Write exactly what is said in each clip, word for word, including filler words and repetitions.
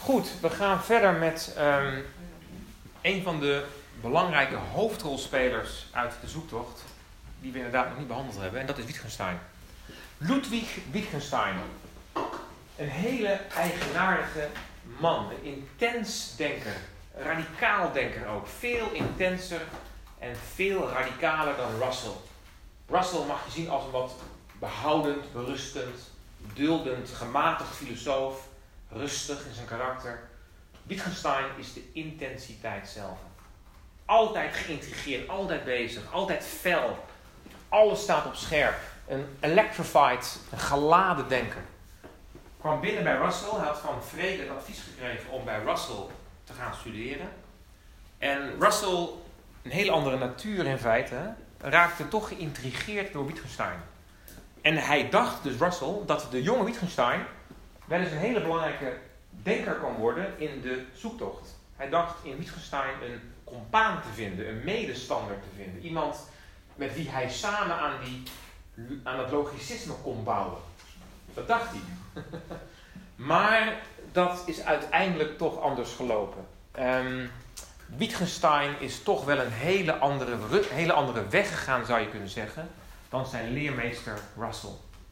Goed, we gaan verder met um, een van de belangrijke hoofdrolspelers uit de zoektocht, die we inderdaad nog niet behandeld hebben, en dat is Wittgenstein. Ludwig Wittgenstein. Een hele eigenaardige man, een intens denker, radicaal denker ook. Veel intenser en veel radicaler dan Russell. Russell mag je zien als een wat behoudend, berustend, duldend, gematigd filosoof, rustig in zijn karakter. Wittgenstein is de intensiteit zelf. Altijd geïntrigeerd, altijd bezig, altijd fel. Alles staat op scherp. Een electrified, een geladen denker. Kwam binnen bij Russell, hij had van Frege het advies gekregen om bij Russell te gaan studeren. En Russell, een hele andere natuur in feite, raakte toch geïntrigeerd door Wittgenstein. En hij dacht dus, Russell, dat de jonge Wittgenstein wel eens een hele belangrijke denker kan worden in de zoektocht. Hij dacht in Wittgenstein een compaan te vinden, een medestander te vinden. Iemand met wie hij samen aan, die, aan het logicisme kon bouwen. Dat dacht hij. Maar dat is uiteindelijk toch anders gelopen. Um, Wittgenstein is toch wel een hele andere, hele andere weg gegaan, zou je kunnen zeggen, dan zijn leermeester Russell.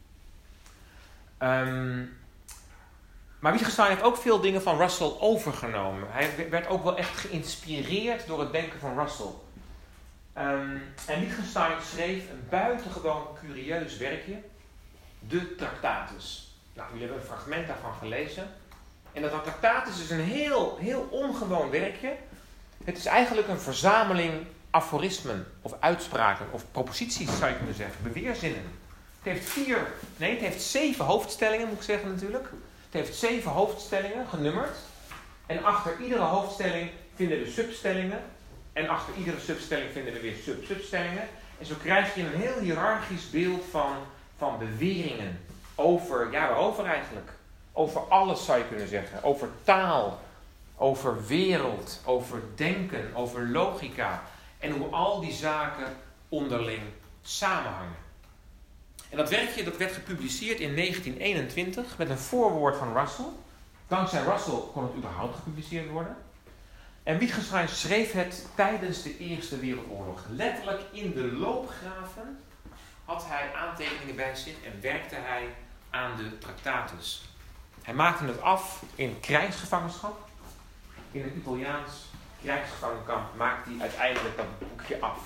Um, maar Wittgenstein heeft ook veel dingen van Russell overgenomen. Hij werd ook wel echt geïnspireerd door het denken van Russell. Um, en Wittgenstein schreef een buitengewoon curieus werkje, de Tractatus. Nou, jullie hebben een fragment daarvan gelezen. En dat Tractatus is een heel, heel ongewoon werkje. Het is eigenlijk een verzameling aforismen of uitspraken of proposities, zou je kunnen zeggen, beweerzinnen. Het heeft vier, nee, het heeft zeven hoofdstellingen, moet ik zeggen natuurlijk. Het heeft zeven hoofdstellingen, genummerd. En achter iedere hoofdstelling vinden we substellingen. En achter iedere substelling vinden we weer sub-substellingen. En zo krijg je een heel hiërarchisch beeld van, van beweringen. Over, ja, waarover eigenlijk? Over alles, zou je kunnen zeggen. Over taal, over wereld, over denken, over logica. En hoe al die zaken onderling samenhangen. En dat werkje dat werd gepubliceerd in negentien eenentwintig met een voorwoord van Russell. Dankzij Russell kon het überhaupt gepubliceerd worden. En Wittgenstein schreef het tijdens de Eerste Wereldoorlog. Letterlijk in de loopgraven had hij aantekeningen bij zich en werkte hij aan de Tractatus. Hij maakte het af in krijgsgevangenschap. In een Italiaans krijgsgevangenkamp maakte hij uiteindelijk dat boekje af.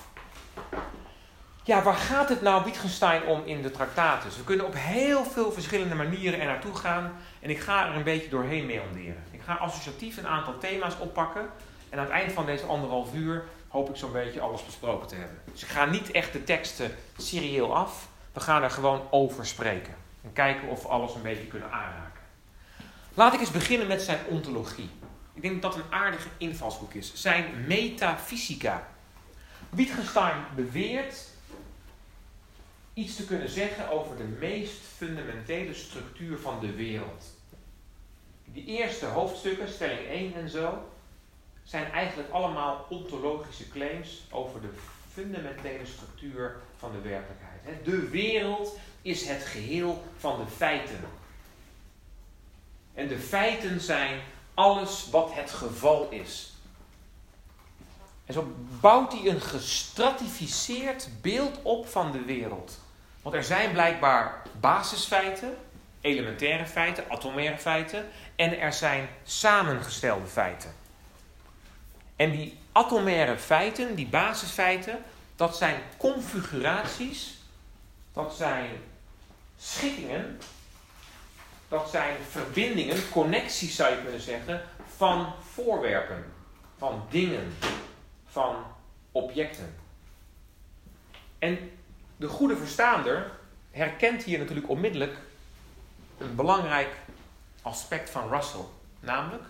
Ja, waar gaat het nou Wittgenstein om in de Tractatus? We kunnen op heel veel verschillende manieren er naartoe gaan. En ik ga er een beetje doorheen meanderen. Ik ga associatief een aantal thema's oppakken. En aan het eind van deze anderhalf uur hoop ik zo'n beetje alles besproken te hebben. Dus ik ga niet echt de teksten serieel af. We gaan er gewoon over spreken. En kijken of we alles een beetje kunnen aanraken. Laat ik eens beginnen met zijn ontologie. Ik denk dat dat een aardige invalshoek is. Zijn metafysica. Wittgenstein beweert iets te kunnen zeggen over de meest fundamentele structuur van de wereld. Die eerste hoofdstukken, stelling één en zo, zijn eigenlijk allemaal ontologische claims over de fundamentele structuur van de werkelijkheid. De wereld is het geheel van de feiten. En de feiten zijn alles wat het geval is. En zo bouwt hij een gestratificeerd beeld op van de wereld. Want er zijn blijkbaar basisfeiten, elementaire feiten, atomaire feiten. En er zijn samengestelde feiten. En die atomaire feiten, die basisfeiten, dat zijn configuraties, dat zijn schikkingen, dat zijn verbindingen, connecties zou je kunnen zeggen, van voorwerpen, van dingen, van objecten. En de goede verstaander herkent hier natuurlijk onmiddellijk een belangrijk aspect van Russell, namelijk...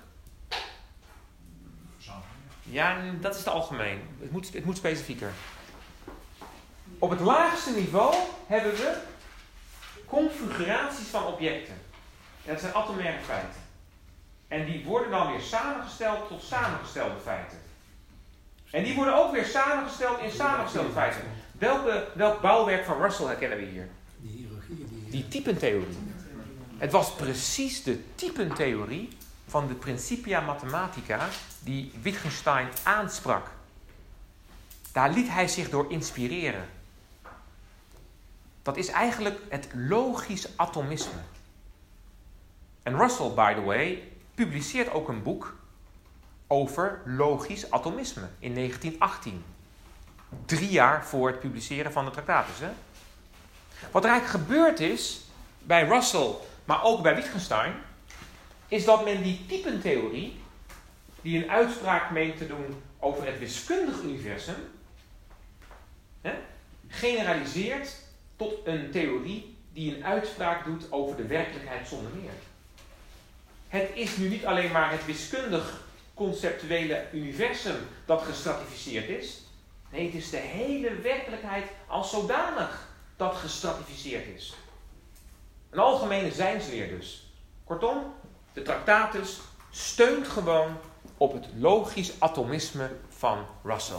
Ja, dat is te algemeen. Het moet, het moet specifieker. Op het laagste niveau hebben we configuraties van objecten. En dat zijn atomaire feiten. En die worden dan weer samengesteld tot samengestelde feiten. En die worden ook weer samengesteld in samengestelde feiten. Welke, welk bouwwerk van Russell herkennen we hier? Die typentheorie. Het was precies de typentheorie van de Principia Mathematica die Wittgenstein aansprak. Daar liet hij zich door inspireren. Dat is eigenlijk het logisch atomisme. En Russell, by the way, publiceert ook een boek over logisch atomisme in negentien achttien. Drie jaar voor het publiceren van de Tractatus. Hè? Wat er eigenlijk gebeurd is bij Russell, maar ook bij Wittgenstein, is dat men die typentheorie, die een uitspraak meent te doen over het wiskundig universum, hè, generaliseert tot een theorie die een uitspraak doet over de werkelijkheid zonder meer. Het is nu niet alleen maar het wiskundig conceptuele universum dat gestratificeerd is. Nee, het is de hele werkelijkheid als zodanig dat gestratificeerd is. Een algemene zijnsleer dus. Kortom, de Tractatus steunt gewoon op het logisch atomisme van Russell.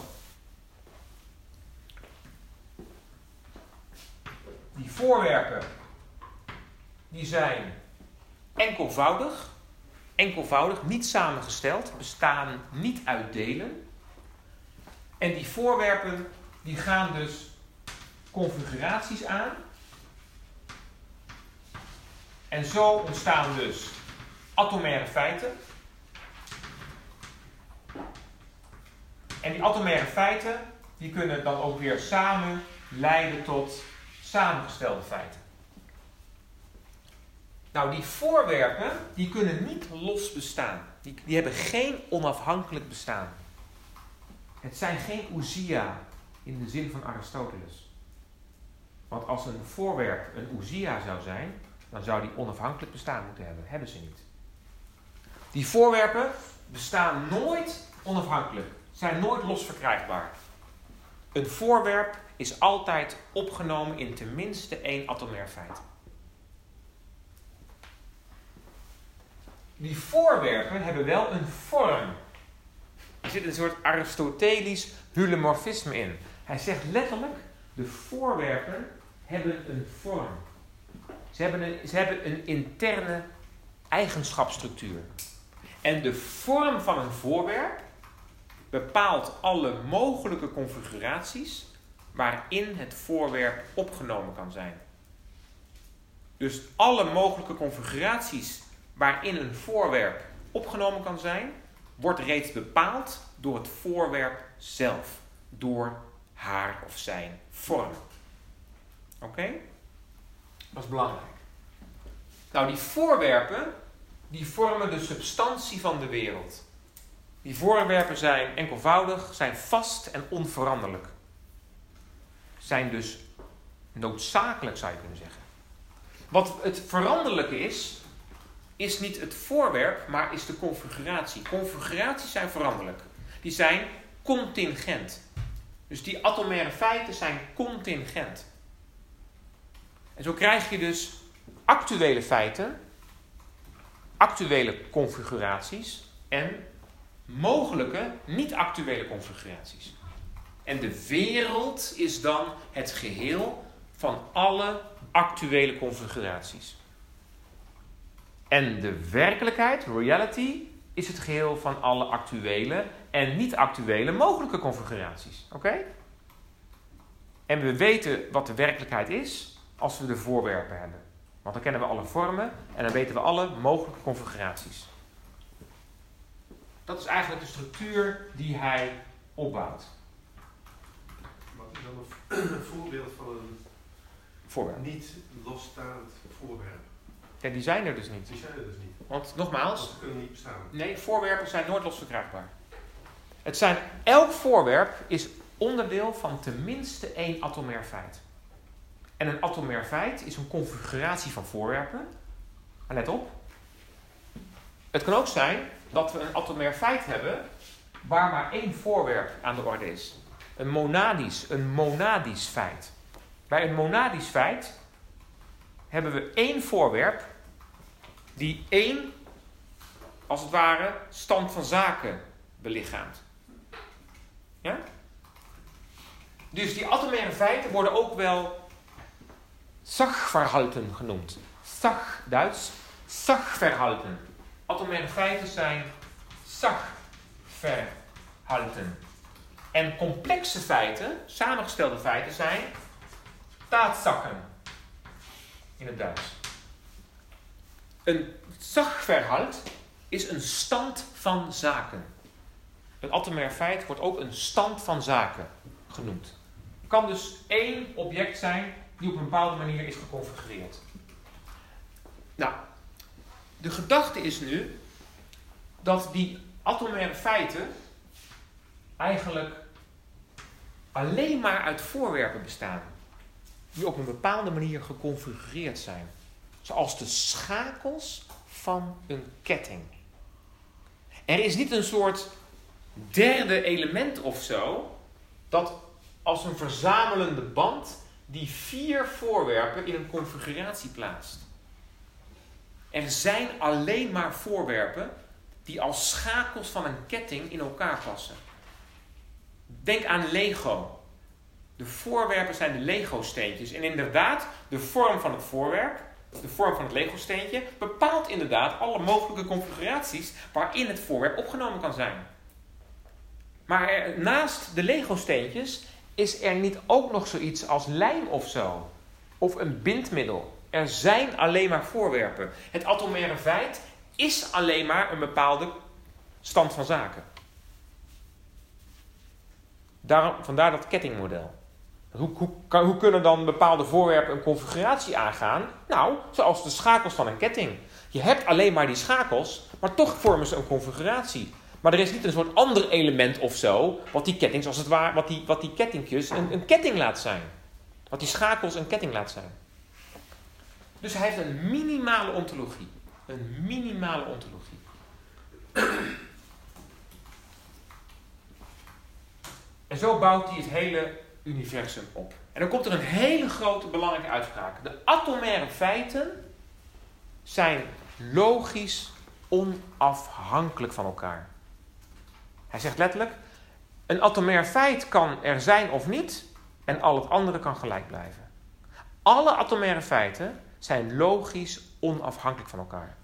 Die voorwerpen, die zijn enkelvoudig, enkelvoudig, niet samengesteld, bestaan niet uit delen. En die voorwerpen, die gaan dus configuraties aan. En zo ontstaan dus atomaire feiten. En die atomaire feiten, die kunnen dan ook weer samen leiden tot samengestelde feiten. Nou, die voorwerpen, die kunnen niet los bestaan. Die, die hebben geen onafhankelijk bestaan. Het zijn geen ousia in de zin van Aristoteles. Want als een voorwerp een ousia zou zijn, dan zou die onafhankelijk bestaan moeten hebben. Hebben ze niet. Die voorwerpen bestaan nooit onafhankelijk. Zijn nooit los verkrijgbaar. Een voorwerp is altijd opgenomen in tenminste één atomair feit. Die voorwerpen hebben wel een vorm. Er zit een soort aristotelisch hylomorfisme in. Hij zegt letterlijk, de voorwerpen hebben een vorm. Ze hebben een, ze hebben een interne eigenschapsstructuur. En de vorm van een voorwerp bepaalt alle mogelijke configuraties waarin het voorwerp opgenomen kan zijn. Dus alle mogelijke configuraties waarin een voorwerp opgenomen kan zijn, wordt reeds bepaald door het voorwerp zelf. Door haar of zijn vorm. Oké? Okay? Dat is belangrijk. Nou, die voorwerpen, die vormen de substantie van de wereld. Die voorwerpen zijn enkelvoudig, zijn vast en onveranderlijk. Zijn dus noodzakelijk, zou je kunnen zeggen. Wat het veranderlijke is, is niet het voorwerp, maar is de configuratie. Configuraties zijn veranderlijk. Die zijn contingent. Dus die atomaire feiten zijn contingent. En zo krijg je dus actuele feiten, actuele configuraties en mogelijke niet-actuele configuraties. En de wereld is dan het geheel van alle actuele configuraties. En de werkelijkheid, reality, is het geheel van alle actuele en niet-actuele mogelijke configuraties. Oké? Okay? En we weten wat de werkelijkheid is als we de voorwerpen hebben. Want dan kennen we alle vormen en dan weten we alle mogelijke configuraties. Dat is eigenlijk de structuur die hij opbouwt. Wat is dan een voorbeeld van een voorwerp. niet losstaand voorwerp? Ja, die zijn er dus niet. Die zijn er dus niet. Want nogmaals, Ze kunnen niet bestaan. Nee, voorwerpen zijn nooit los verkrijgbaar. Het zijn, elk voorwerp is onderdeel van tenminste één atomair feit. En een atomair feit is een configuratie van voorwerpen. Maar let op. Het kan ook zijn dat we een atomair feit hebben waar maar één voorwerp aan de orde is. Een monadisch, een monadisch feit. Bij een monadisch feit hebben we één voorwerp die één, als het ware, stand van zaken belichaamt. Ja? Dus die atomaire feiten worden ook wel Sachverhalten genoemd. Sach, Duits, Sachverhalten. atomaire feiten zijn Sachverhalten. En complexe feiten, samengestelde feiten, zijn Tatsachen in het Duits. Een Sachverhalt is een stand van zaken. Een atomair feit wordt ook een stand van zaken genoemd. Het kan dus één object zijn die op een bepaalde manier is geconfigureerd. Nou, de gedachte is nu dat die atomaire feiten eigenlijk alleen maar uit voorwerpen bestaan. Die op een bepaalde manier geconfigureerd zijn. Zoals de schakels van een ketting. Er is niet een soort derde element of zo, dat als een verzamelende band die vier voorwerpen in een configuratie plaatst. Er zijn alleen maar voorwerpen die als schakels van een ketting in elkaar passen. Denk aan Lego. De voorwerpen zijn de Lego-steentjes. En inderdaad, de vorm van het voorwerp, de vorm van het Lego-steentje, bepaalt inderdaad alle mogelijke configuraties waarin het voorwerp opgenomen kan zijn. Maar er, naast de Lego-steentjes is er niet ook nog zoiets als lijm of zo. Of een bindmiddel. Er zijn alleen maar voorwerpen. Het atomaire feit is alleen maar een bepaalde stand van zaken. Daarom, vandaar dat kettingmodel. Hoe, hoe, kan, hoe kunnen dan bepaalde voorwerpen een configuratie aangaan? Nou, zoals de schakels van een ketting. Je hebt alleen maar die schakels, maar toch vormen ze een configuratie. Maar er is niet een soort ander element of zo, wat die kettings, als het ware, wat die, wat die kettingjes een, een ketting laat zijn. Wat die schakels een ketting laat zijn. Dus hij heeft een minimale ontologie. Een minimale ontologie. En zo bouwt hij het hele universum op. En dan komt er een hele grote belangrijke uitspraak. De atomaire feiten zijn logisch onafhankelijk van elkaar. Hij zegt letterlijk, een atomair feit kan er zijn of niet en al het andere kan gelijk blijven. Alle atomaire feiten zijn logisch onafhankelijk van elkaar.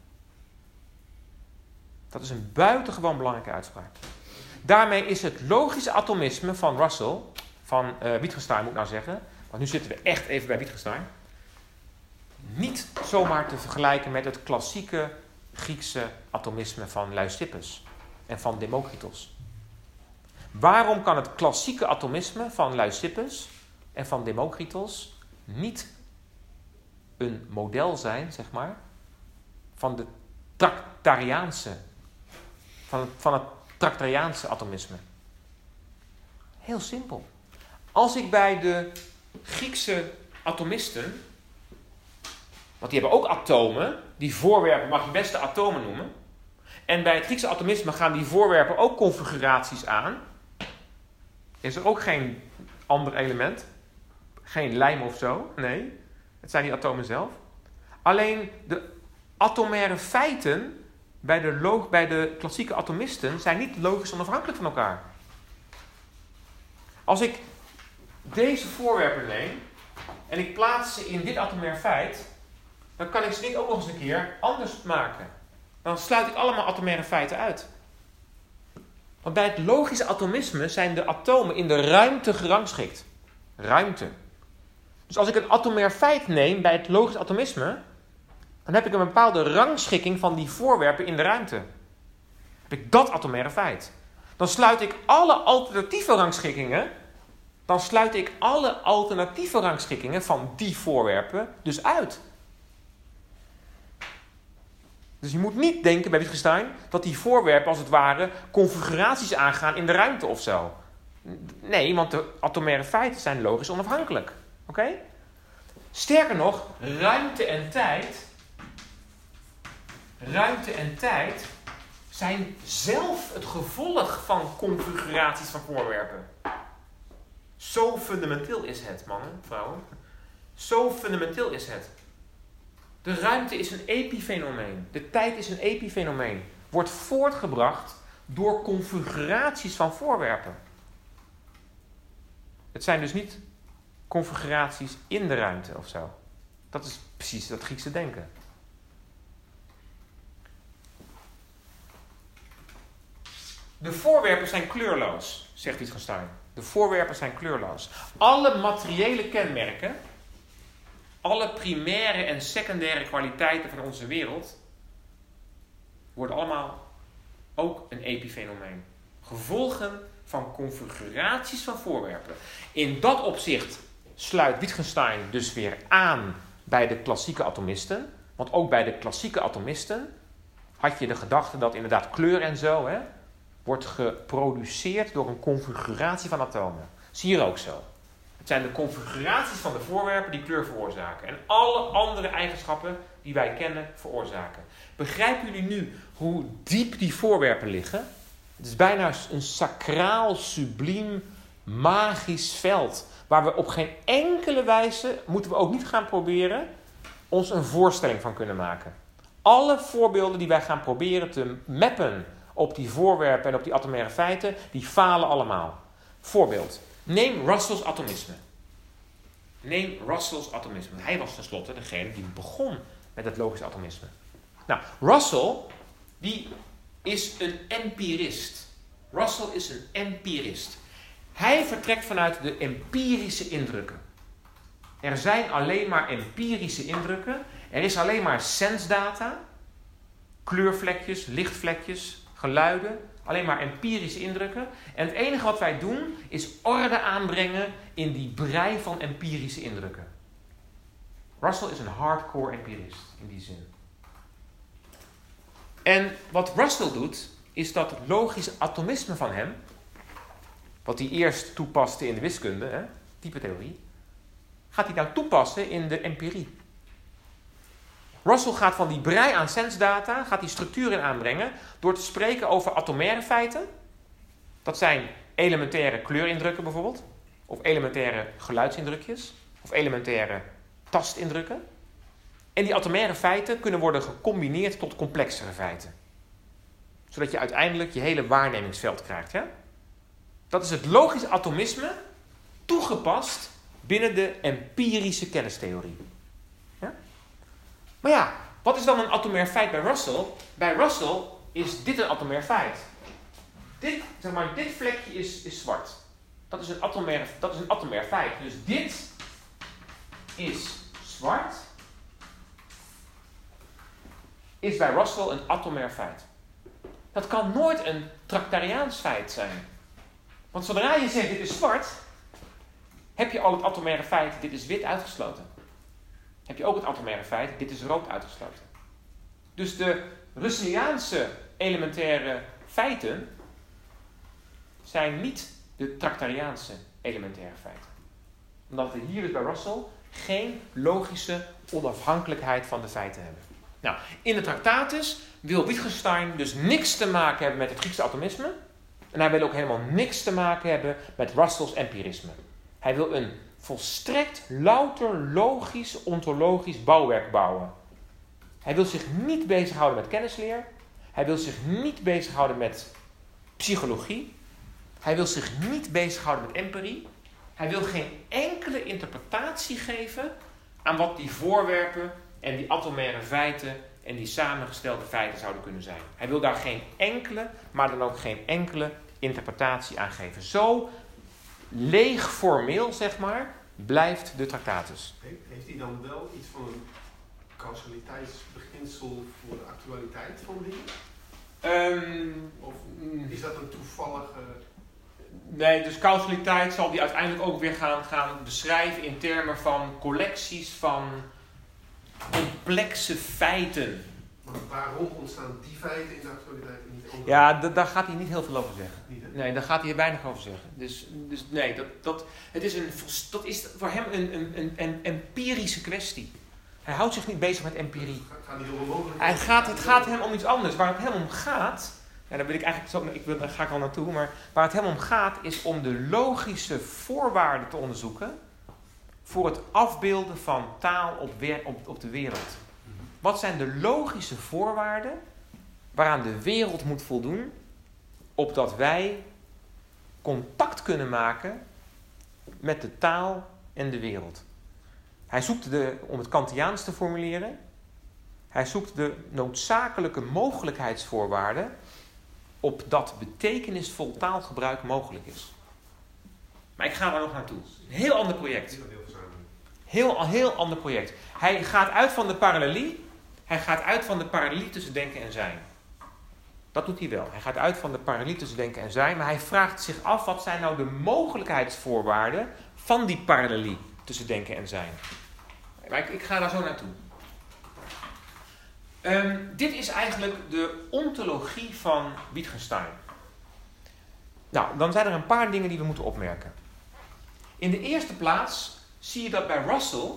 Dat is een buitengewoon belangrijke uitspraak. Daarmee is het logische atomisme van Russell, van uh, Wittgenstein moet ik nou zeggen, want nu zitten we echt even bij Wittgenstein, niet zomaar te vergelijken met het klassieke Griekse atomisme van Leucippus en van Democritos. Waarom kan het klassieke atomisme van Leucippus en van Democritos niet een model zijn, zeg maar, van de Tractariaanse, van het, van het Tractariaanse atomisme? Heel simpel. Als ik bij de Griekse atomisten, want die hebben ook atomen, die voorwerpen mag je best de atomen noemen. En bij het Griekse atomisme gaan die voorwerpen ook configuraties aan. Is er ook geen ander element? Geen lijm of zo? Nee, het zijn die atomen zelf. Alleen de atomaire feiten bij de, log- bij de klassieke atomisten zijn niet logisch onafhankelijk van elkaar. Als ik deze voorwerpen neem en ik plaats ze in dit atomair feit, dan kan ik ze niet ook nog eens een keer anders maken. Dan sluit ik allemaal atomaire feiten uit. Want bij het logische atomisme zijn de atomen in de ruimte gerangschikt. Ruimte. Dus als ik een atomair feit neem bij het logisch atomisme, dan heb ik een bepaalde rangschikking van die voorwerpen in de ruimte. Heb ik dat atomaire feit. Dan sluit ik alle alternatieve rangschikkingen, dan sluit ik alle alternatieve rangschikkingen van die voorwerpen dus uit. Dus je moet niet denken bij Wittgenstein dat die voorwerpen als het ware configuraties aangaan in de ruimte of zo. Nee, want de atomaire feiten zijn logisch onafhankelijk. Oké? Okay? Sterker nog, ruimte en tijd, ruimte en tijd zijn zelf het gevolg van configuraties van voorwerpen. Zo fundamenteel is het, mannen, vrouwen. Zo fundamenteel is het. De ruimte is een epifenomeen. De tijd is een epifenomeen. Wordt voortgebracht door configuraties van voorwerpen. Het zijn dus niet configuraties in de ruimte of zo. Dat is precies dat Griekse denken. De voorwerpen zijn kleurloos, zegt Wittgenstein. De voorwerpen zijn kleurloos. Alle materiële kenmerken, alle primaire en secundaire kwaliteiten van onze wereld, worden allemaal ook een epifenomeen. Gevolgen van configuraties van voorwerpen. In dat opzicht sluit Wittgenstein dus weer aan bij de klassieke atomisten. Want ook bij de klassieke atomisten had je de gedachte dat inderdaad kleur en zo hè, wordt geproduceerd door een configuratie van atomen. Zie je ook zo. Het zijn de configuraties van de voorwerpen die kleur veroorzaken. En alle andere eigenschappen die wij kennen veroorzaken. Begrijpen jullie nu hoe diep die voorwerpen liggen? Het is bijna een sacraal, subliem, magisch veld. Waar we op geen enkele wijze, moeten we ook niet gaan proberen, ons een voorstelling van kunnen maken. Alle voorbeelden die wij gaan proberen te mappen op die voorwerpen en op die atomaire feiten, die falen allemaal. Voorbeeld. Neem Russells atomisme. Neem Russells atomisme. Hij was tenslotte degene die begon met het logisch atomisme. Nou, Russell, die is een empirist. Russell is een empirist. Hij vertrekt vanuit de empirische indrukken. Er zijn alleen maar empirische indrukken. Er is alleen maar sensdata. Kleurvlekjes, lichtvlekjes, geluiden. Alleen maar empirische indrukken. En het enige wat wij doen is orde aanbrengen in die brei van empirische indrukken. Russell is een hardcore empirist in die zin. En wat Russell doet, is dat logische atomisme van hem, wat hij eerst toepaste in de wiskunde, hè, typetheorie, gaat hij nou toepassen in de empirie. Russell gaat van die brei aan sensdata, gaat die structuur in aanbrengen door te spreken over atomaire feiten. Dat zijn elementaire kleurindrukken bijvoorbeeld, of elementaire geluidsindrukjes, of elementaire tastindrukken. En die atomaire feiten kunnen worden gecombineerd tot complexere feiten. Zodat je uiteindelijk je hele waarnemingsveld krijgt. Ja? Dat is het logisch atomisme toegepast binnen de empirische kennistheorie. Ja? Maar ja, wat is dan een atomair feit bij Russell? Bij Russell is dit een atomair feit. Dit, zeg maar, dit vlekje is, is zwart. Dat is, een atomair, dat is een atomair feit. Dus dit is zwart. Is bij Russell een atomair feit. Dat kan nooit een tractariaans feit zijn. Want zodra je zegt dit is zwart, heb je al het atomaire feit dit is wit uitgesloten. Heb je ook het atomaire feit dit is rood uitgesloten. Dus de Russelliaanse elementaire feiten zijn niet de tractariaanse elementaire feiten. Omdat we hier dus bij Russell geen logische onafhankelijkheid van de feiten hebben. Nou, in de Tractatus wil Wittgenstein dus niks te maken hebben met het Griekse atomisme. En hij wil ook helemaal niks te maken hebben met Russells empirisme. Hij wil een volstrekt louter logisch, ontologisch bouwwerk bouwen. Hij wil zich niet bezighouden met kennisleer. Hij wil zich niet bezighouden met psychologie. Hij wil zich niet bezighouden met empirie. Hij wil geen enkele interpretatie geven aan wat die voorwerpen en die atomaire feiten en die samengestelde feiten zouden kunnen zijn. Hij wil daar geen enkele, maar dan ook geen enkele interpretatie aan geven. Zo leeg formeel, zeg maar, blijft de Tractatus. Heeft hij dan wel iets van een causaliteitsbeginsel voor de actualiteit van dingen? Um, of is dat een toevallige... Nee, dus causaliteit zal die uiteindelijk ook weer gaan, gaan beschrijven in termen van collecties van complexe feiten. Maar waarom ontstaan die feiten in de actualiteit en niet andere? Ja, d- daar gaat hij niet heel veel over zeggen. Niet, hè? Nee, daar gaat hij weinig over zeggen. Dus, dus nee, dat, dat, het is een, dat is voor hem een, een, een, een empirische kwestie. Hij houdt zich niet bezig met empirie. Het gaat niet om mogelijk. Hij gaat, het gaat hem om iets anders. Waar het hem om gaat, ja, daar wil ik eigenlijk zo, ik wil, daar ga ik al naartoe, maar waar het hem om gaat is om de logische voorwaarden te onderzoeken voor het afbeelden van taal op, weer, op, op de wereld. Wat zijn de logische voorwaarden waaraan de wereld moet voldoen, opdat wij contact kunnen maken met de taal en de wereld? Hij zoekt de, om het Kantiaans te formuleren, hij zoekt de noodzakelijke mogelijkheidsvoorwaarden opdat betekenisvol taalgebruik mogelijk is. Maar ik ga daar nog naartoe. Een heel ander project. Heel, heel ander project. Hij gaat uit van de parallelie. Hij gaat uit van de parallelie tussen denken en zijn. Dat doet hij wel. Hij gaat uit van de parallelie tussen denken en zijn. Maar hij vraagt zich af, wat zijn nou de mogelijkheidsvoorwaarden van die parallelie tussen denken en zijn. Maar ik, ik ga daar zo naartoe. Um, dit is eigenlijk de ontologie van Wittgenstein. Nou, dan zijn er een paar dingen die we moeten opmerken. In de eerste plaats zie je dat bij Russell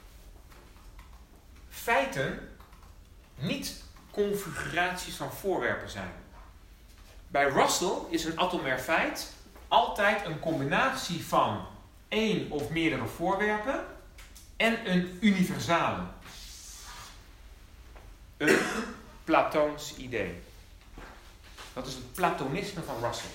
feiten niet configuraties van voorwerpen zijn. Bij Russell is een atomair feit altijd een combinatie van één of meerdere voorwerpen en een universale. Een Platoons idee. Dat is het Platonisme van Russell.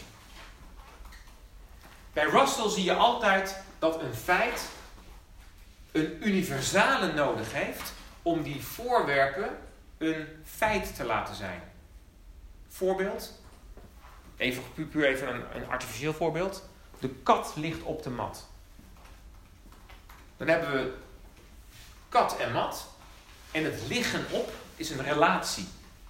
Bij Russell zie je altijd dat een feit een universale nodig heeft om die voorwerpen een feit te laten zijn. Voorbeeld. Even, puur even een, een artificieel voorbeeld. De kat ligt op de mat. Dan hebben we kat en mat. En het liggen op is een relatie.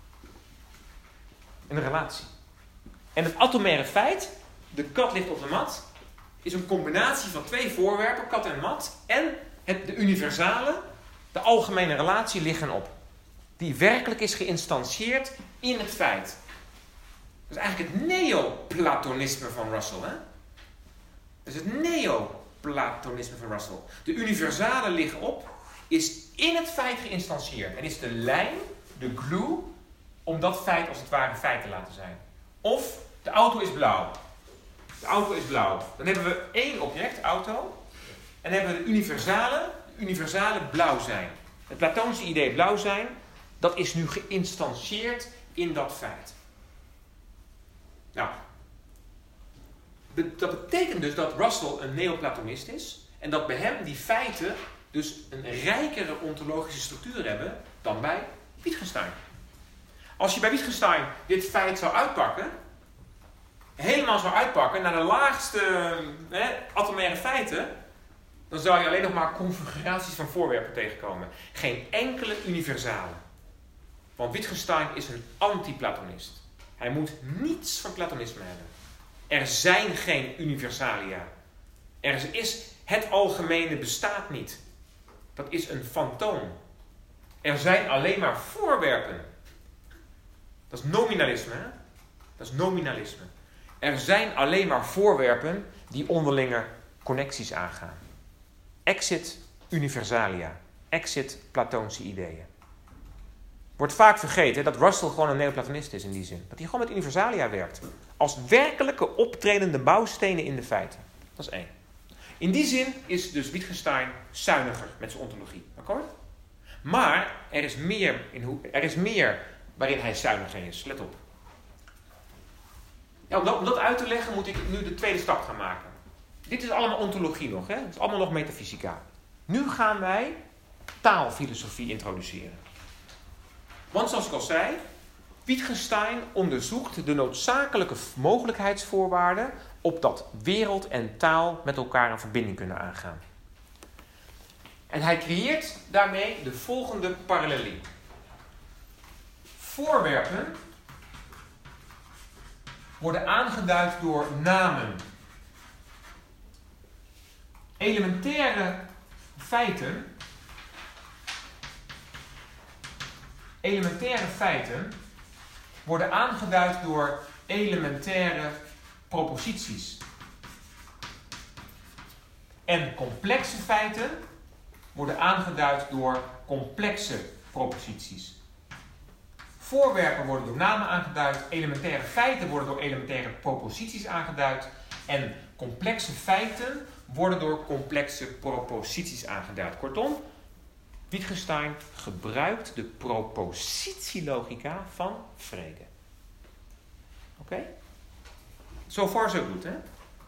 Een relatie. En het atomaire feit, de kat ligt op de mat, is een combinatie van twee voorwerpen, kat en mat, en het, de universale, de algemene relatie liggen op. Die werkelijk is geïnstantieerd in het feit. Dat is eigenlijk het neoplatonisme van Russell. Hè? Dat is het neoplatonisme van Russell. De universale liggen op is in het feit geïnstantieerd. En is de lijn, de glue, om dat feit als het ware feit te laten zijn. Of de auto is blauw. De auto is blauw. Dan hebben we één object, auto. En dan hebben we de universale, de universale blauw zijn. Het Platoonse idee blauw zijn, dat is nu geïnstantieerd in dat feit. Nou, dat betekent dus dat Russell een neoplatonist is. En dat bij hem die feiten dus een rijkere ontologische structuur hebben dan bij Wittgenstein. Als je bij Wittgenstein dit feit zou uitpakken, helemaal zou uitpakken naar de laagste hè, atomaire feiten, dan zou je alleen nog maar configuraties van voorwerpen tegenkomen. Geen enkele universale. Want Wittgenstein is een anti-platonist. Hij moet niets van platonisme hebben. Er zijn geen universalia. Er is het algemene bestaat niet. Dat is een fantoom. Er zijn alleen maar voorwerpen. Dat is nominalisme. Hè? Dat is nominalisme. Er zijn alleen maar voorwerpen die onderlinge connecties aangaan. Exit universalia. Exit Platoonse ideeën. Wordt vaak vergeten dat Russell gewoon een neoplatonist is in die zin. Dat hij gewoon met universalia werkt. Als werkelijke optredende bouwstenen in de feiten. Dat is één. In die zin is dus Wittgenstein zuiniger met zijn ontologie. Akkoord? Maar er is meer, in hoe, er is meer waarin hij zuiniger is. Let op. Ja, om, dat, om dat uit te leggen moet ik nu de tweede stap gaan maken. Dit is allemaal ontologie nog. Hè? Het is allemaal nog metafysica. Nu gaan wij taalfilosofie introduceren. Want zoals ik al zei, Wittgenstein onderzoekt de noodzakelijke mogelijkheidsvoorwaarden opdat wereld en taal met elkaar een verbinding kunnen aangaan. En hij creëert daarmee de volgende parallelie. Voorwerpen worden aangeduid door namen. Elementaire feiten Elementaire feiten worden aangeduid door elementaire proposities. En complexe feiten worden aangeduid door complexe proposities. Voorwerpen worden door namen aangeduid, elementaire feiten worden door elementaire proposities aangeduid en complexe feiten worden door complexe proposities aangeduid. Kortom, Wittgenstein gebruikt de propositielogica van Frege. Oké? Okay? So far so good, hè?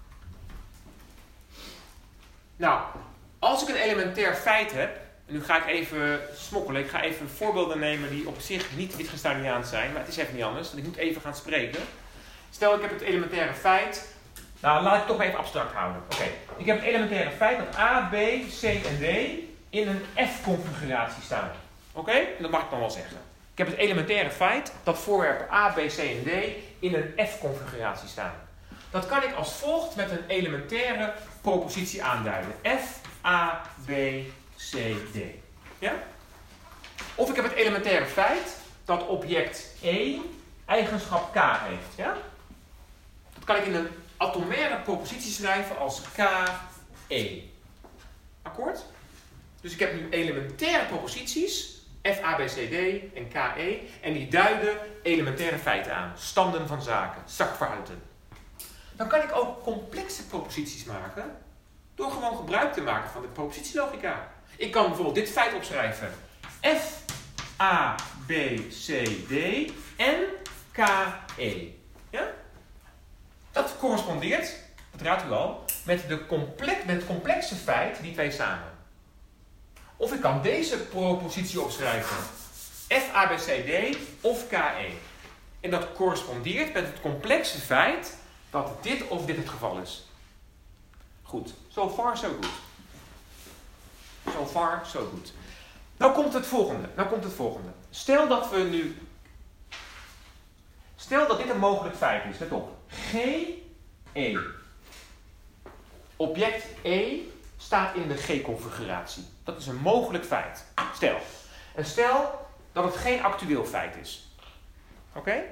Nou, als ik een elementair feit heb, en nu ga ik even smokkelen, ik ga even voorbeelden nemen die op zich niet Wittgensteiniaans zijn, maar het is even niet anders, want ik moet even gaan spreken. Stel ik heb het elementaire feit. Nou, laat ik het toch maar even abstract houden. Oké, okay. Ik heb het elementaire feit dat A, B, C en D in een F-configuratie staan. Oké, okay? Dat mag ik dan wel zeggen. Ik heb het elementaire feit dat voorwerpen A, B, C en D in een F-configuratie staan. Dat kan ik als volgt met een elementaire propositie aanduiden. F, A, B, C, D. Ja? Of ik heb het elementaire feit dat object E eigenschap K heeft. Ja? Dat kan ik in een atomaire propositie schrijven als K, E. Akkoord? Dus ik heb nu elementaire proposities, F, A, B, C, D en K, E. En die duiden elementaire feiten aan. Standen van zaken, zakverhouden. Dan kan ik ook complexe proposities maken door gewoon gebruik te maken van de propositielogica. Ik kan bijvoorbeeld dit feit opschrijven. F, A, B, C, D en K, E. Ja? Dat correspondeert, dat raadt u al, met, de complex, met het complexe feit, die twee samen. Of ik kan deze propositie opschrijven. F, A, B, C, D of K, E. En dat correspondeert met het complexe feit dat dit of dit het geval is. Goed. So far, so good. So far, so good. Nou komt het volgende. Nou komt het volgende. Stel dat we nu... Stel dat dit een mogelijk feit is. Let op. G, E. Object E staat in de G-configuratie. Dat is een mogelijk feit. Stel. En stel dat het geen actueel feit is. Oké? Okay?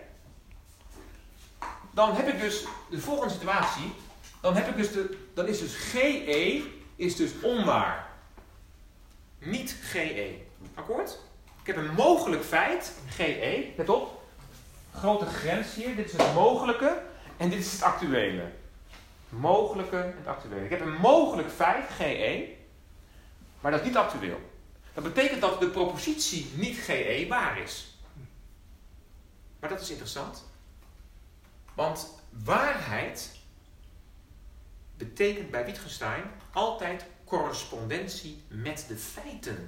Dan heb ik dus de volgende situatie. Dan, heb ik dus de, dan is dus G E is dus onwaar. Niet G E. Akkoord? Ik heb een mogelijk feit, G E. Let op. Grote grens hier. Dit is het mogelijke. En dit is het actuele. Mogelijke en het actuele. Ik heb een mogelijk feit, G E. Maar dat is niet actueel. Dat betekent dat de propositie niet G E waar is. Maar dat is interessant. Want waarheid betekent bij Wittgenstein altijd correspondentie met de feiten.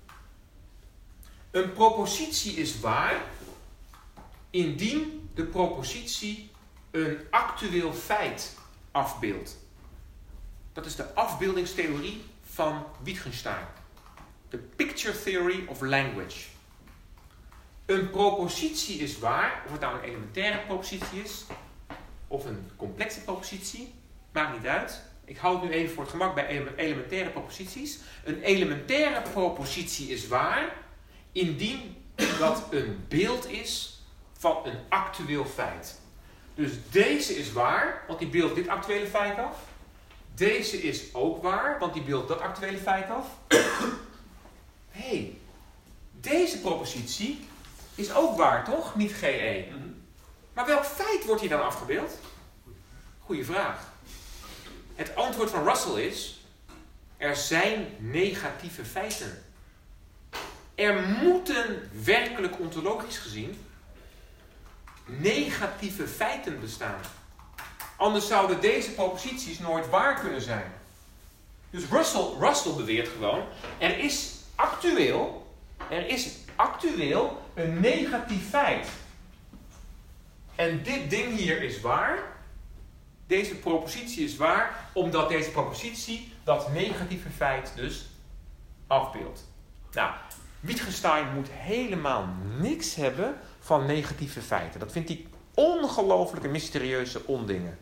Een propositie is waar indien de propositie een actueel feit afbeeldt. Dat is de afbeeldingstheorie van Wittgenstein. De picture theory of language. Een propositie is waar, of het nou een elementaire propositie is, of een complexe propositie, maakt niet uit. Ik hou het nu even voor het gemak bij elementaire proposities. Een elementaire propositie is waar, indien dat een beeld is van een actueel feit. Dus deze is waar, want die beeldt dit actuele feit af. Deze is ook waar, want die beeldt dat actuele feit af. Hé, hey, deze propositie is ook waar, toch? Niet G E. Maar welk feit wordt hier dan afgebeeld? Goeie vraag. Het antwoord van Russell is: er zijn negatieve feiten. Er moeten werkelijk ontologisch gezien negatieve feiten bestaan. Anders zouden deze proposities nooit waar kunnen zijn. Dus Russell, Russell beweert gewoon: er is actueel, er is actueel een negatief feit. En dit ding hier is waar. Deze propositie is waar, omdat deze propositie dat negatieve feit dus afbeeldt. Nou, Wittgenstein moet helemaal niks hebben van negatieve feiten. Dat vindt hij ongelooflijke mysterieuze ondingen.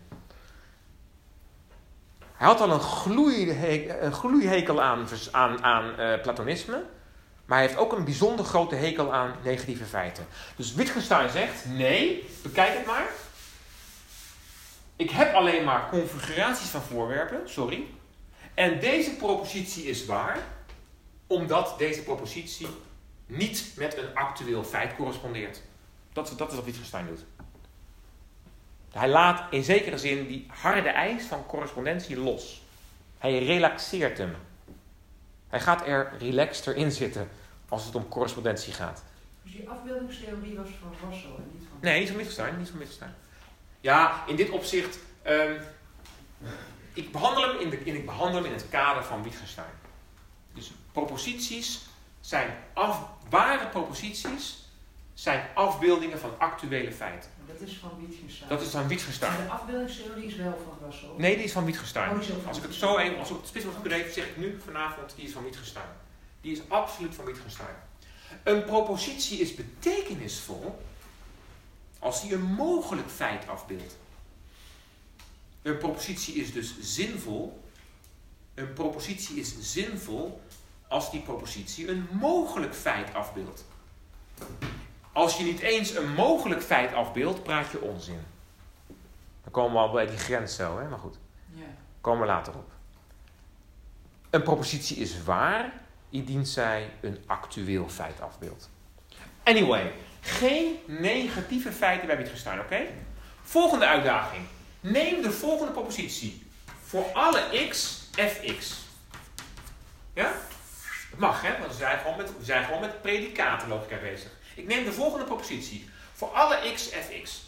Hij had al een, gloei, een gloeihekel aan, aan, aan uh, Platonisme. Maar hij heeft ook een bijzonder grote hekel aan negatieve feiten. Dus Wittgenstein zegt: nee, bekijk het maar. Ik heb alleen maar configuraties van voorwerpen, sorry. En deze propositie is waar, omdat deze propositie niet met een actueel feit correspondeert. Dat is, dat is wat Wittgenstein doet. Hij laat in zekere zin die harde eis van correspondentie los. Hij relaxeert hem. Hij gaat er relaxter in zitten als het om correspondentie gaat. Dus die afbeeldingstheorie was van Russell en niet van... Nee, niet van Wittgenstein. Niet van Wittgenstein. Ja, in dit opzicht... Um, ik, behandel hem in de, in, ik behandel hem in het kader van Wittgenstein. Dus proposities zijn af... Ware proposities zijn afbeeldingen van actuele feiten. Dat is van Wittgenstein. Dat is van Wittgenstein. En de afbeeldingstheorie is wel van Russell. Nee, die is van Wittgenstein. Oh, die is ook van Als ik het Wittgenstein. zo even, als ik het spits moet begrepen, zeg ik nu vanavond, die is van Wittgenstein. Die is absoluut van Wittgenstein. Een propositie is betekenisvol als die een mogelijk feit afbeeldt. Een propositie is dus zinvol. Een propositie is zinvol als die propositie een mogelijk feit afbeeldt. Als je niet eens een mogelijk feit afbeeldt, praat je onzin. Dan komen we al bij die grens zo, hè? Maar goed. Ja. Komen we later op. Een propositie is waar, indien zij een actueel feit afbeeldt. Anyway, geen negatieve feiten bij Wittgenstein, oké? Okay? Volgende uitdaging. Neem de volgende propositie. Voor alle x, fx. Ja? Dat mag, hè? Want we zijn gewoon met, we zijn gewoon met predicatenlogica bezig. Ik neem de volgende propositie. Voor alle x, fx.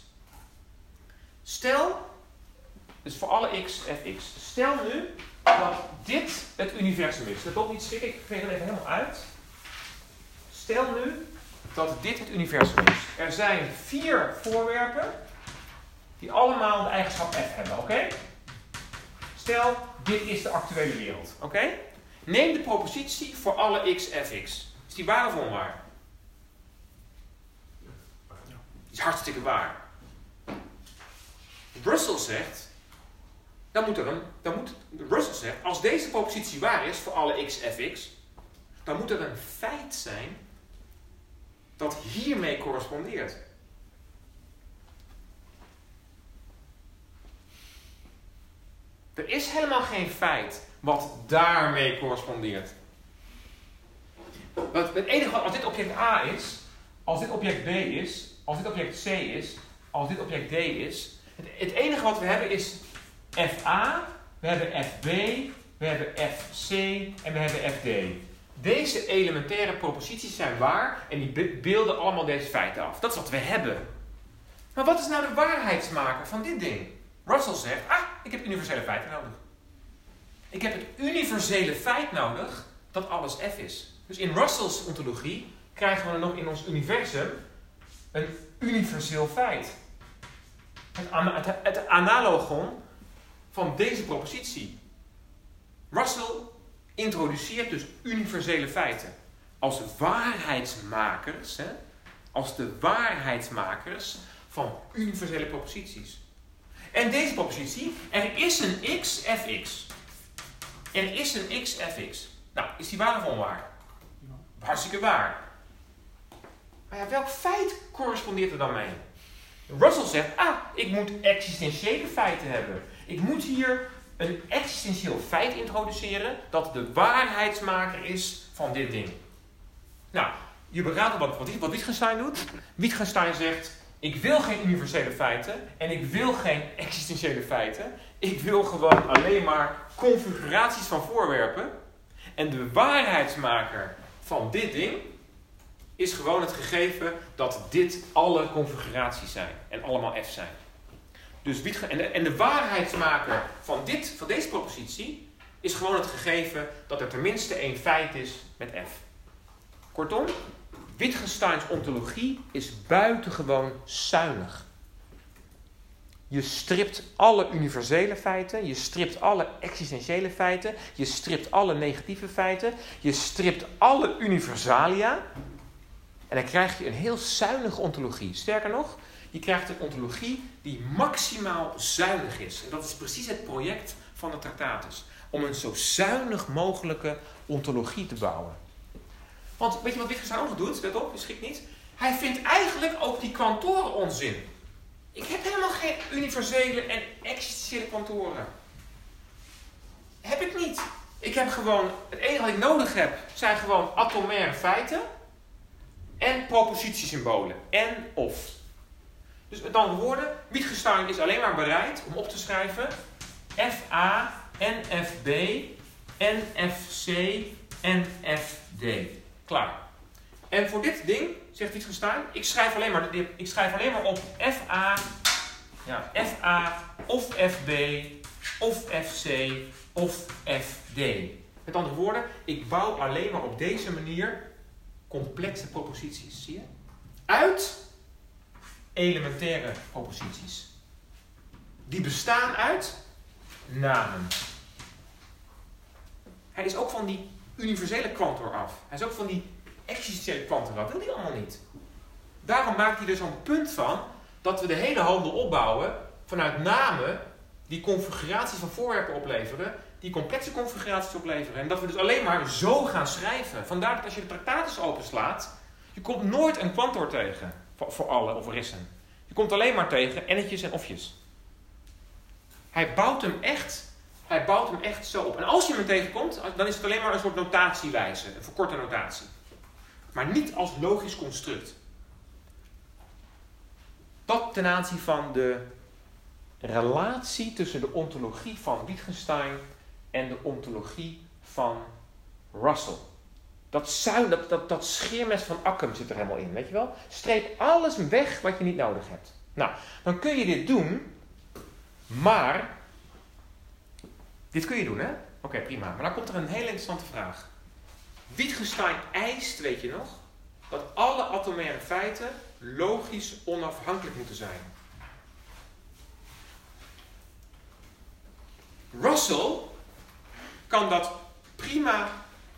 Stel, dus voor alle x, fx. Stel nu dat dit het universum is. Dat komt niet schrikken, ik veeg het even helemaal uit. Stel nu dat dit het universum is. Er zijn vier voorwerpen die allemaal de eigenschap f hebben, oké? Okay? Stel, dit is de actuele wereld, oké? Okay? Neem de propositie voor alle x, fx. Is die waar of onwaar? Die is hartstikke waar. Russell zegt, dan moet er een, dan moet, Russell zegt, als deze propositie waar is voor alle x, fx, dan moet er een feit zijn dat hiermee correspondeert. Er is helemaal geen feit wat daarmee correspondeert. Het enige wat, als dit object A is, als dit object B is, als dit object C is, als dit object D is, het, het enige wat we hebben is F A, we hebben F B, we hebben F C en we hebben F D. Deze elementaire proposities zijn waar en die beelden allemaal deze feiten af. Dat is wat we hebben. Maar wat is nou de waarheidsmaker van dit ding? Russell zegt, ah, ik heb universele feiten nodig. Ik heb het universele feit nodig dat alles F is. Dus in Russells ontologie krijgen we er nog in ons universum een universeel feit. Het, ana- het, het analogon van deze propositie. Russell introduceert dus universele feiten als waarheidsmakers, hè, als de waarheidsmakers van universele proposities. En deze propositie, er is een x, fx. Er is een x, fx. Nou, is die waar of onwaar? Hartstikke waar. Maar ja, welk feit correspondeert er dan mee? Russell zegt, ah, ik moet existentiële feiten hebben. Ik moet hier een existentieel feit introduceren dat de waarheidsmaker is van dit ding. Nou, je beraadt wat, wat, wat Wittgenstein doet. Wittgenstein zegt, ik wil geen universele feiten en ik wil geen existentiële feiten. Ik wil gewoon alleen maar configuraties van voorwerpen. En de waarheidsmaker van dit ding is gewoon het gegeven dat dit alle configuraties zijn en allemaal F zijn. Dus en de, en de waarheidsmaker van, dit, van deze propositie is gewoon het gegeven dat er tenminste één feit is met F. Kortom, Wittgensteins ontologie is buitengewoon zuinig. Je stript alle universele feiten, je stript alle existentiële feiten, je stript alle negatieve feiten, je stript alle universalia en dan krijg je een heel zuinige ontologie. Sterker nog, je krijgt een ontologie die maximaal zuinig is. En dat is precies het project van de Tractatus. Om een zo zuinig mogelijke ontologie te bouwen. Want weet je wat Wittgenstein ook doet? Let op, je schrikt niet. Hij vindt eigenlijk ook die kwantoren onzin. Ik heb helemaal geen universele en existentiële kwantoren. Heb ik niet. Ik heb gewoon, het enige wat ik nodig heb, zijn gewoon atomaire feiten en propositiesymbolen. En of. Dus met andere woorden, Wittgenstein is alleen maar bereid om op te schrijven F A en F B en F C en F D. Klaar. En voor dit ding, zegt Wittgenstein, ik schrijf alleen maar, ik schrijf alleen maar op F A, ja, F A of F B of F C of F D. Met andere woorden, ik bouw alleen maar op deze manier complexe proposities. Zie je? uit elementaire proposities. Die bestaan uit namen. Hij is ook van die universele kwantor af. Hij is ook van die existentiële kwantor af. Dat wil hij allemaal niet. Daarom maakt hij er zo'n punt van dat we de hele handel opbouwen vanuit namen die configuraties van voorwerpen opleveren, die complexe configuraties opleveren. En dat we dus alleen maar zo gaan schrijven. Vandaar dat als je de Tractatus openslaat, je komt nooit een kwantor tegen voor, voor alle of rissen. Je komt alleen maar tegen ennetjes en ofjes. Hij bouwt hem echt, hij bouwt hem echt zo op. En als je hem tegenkomt, dan is het alleen maar een soort notatiewijze, een verkorte notatie. Maar niet als logisch construct. Dat ten aanzien van de relatie tussen de ontologie van Wittgenstein en de ontologie van Russell. Dat, zuin, dat, dat, dat scheermes van Occam zit er helemaal in, weet je wel? Streep alles weg wat je niet nodig hebt. Nou, dan kun je dit doen, maar dit kun je doen, hè? Oké, okay, prima. Maar dan komt er een hele interessante vraag. Wittgenstein eist, weet je nog, dat alle atomaire feiten logisch onafhankelijk moeten zijn. Russell kan dat prima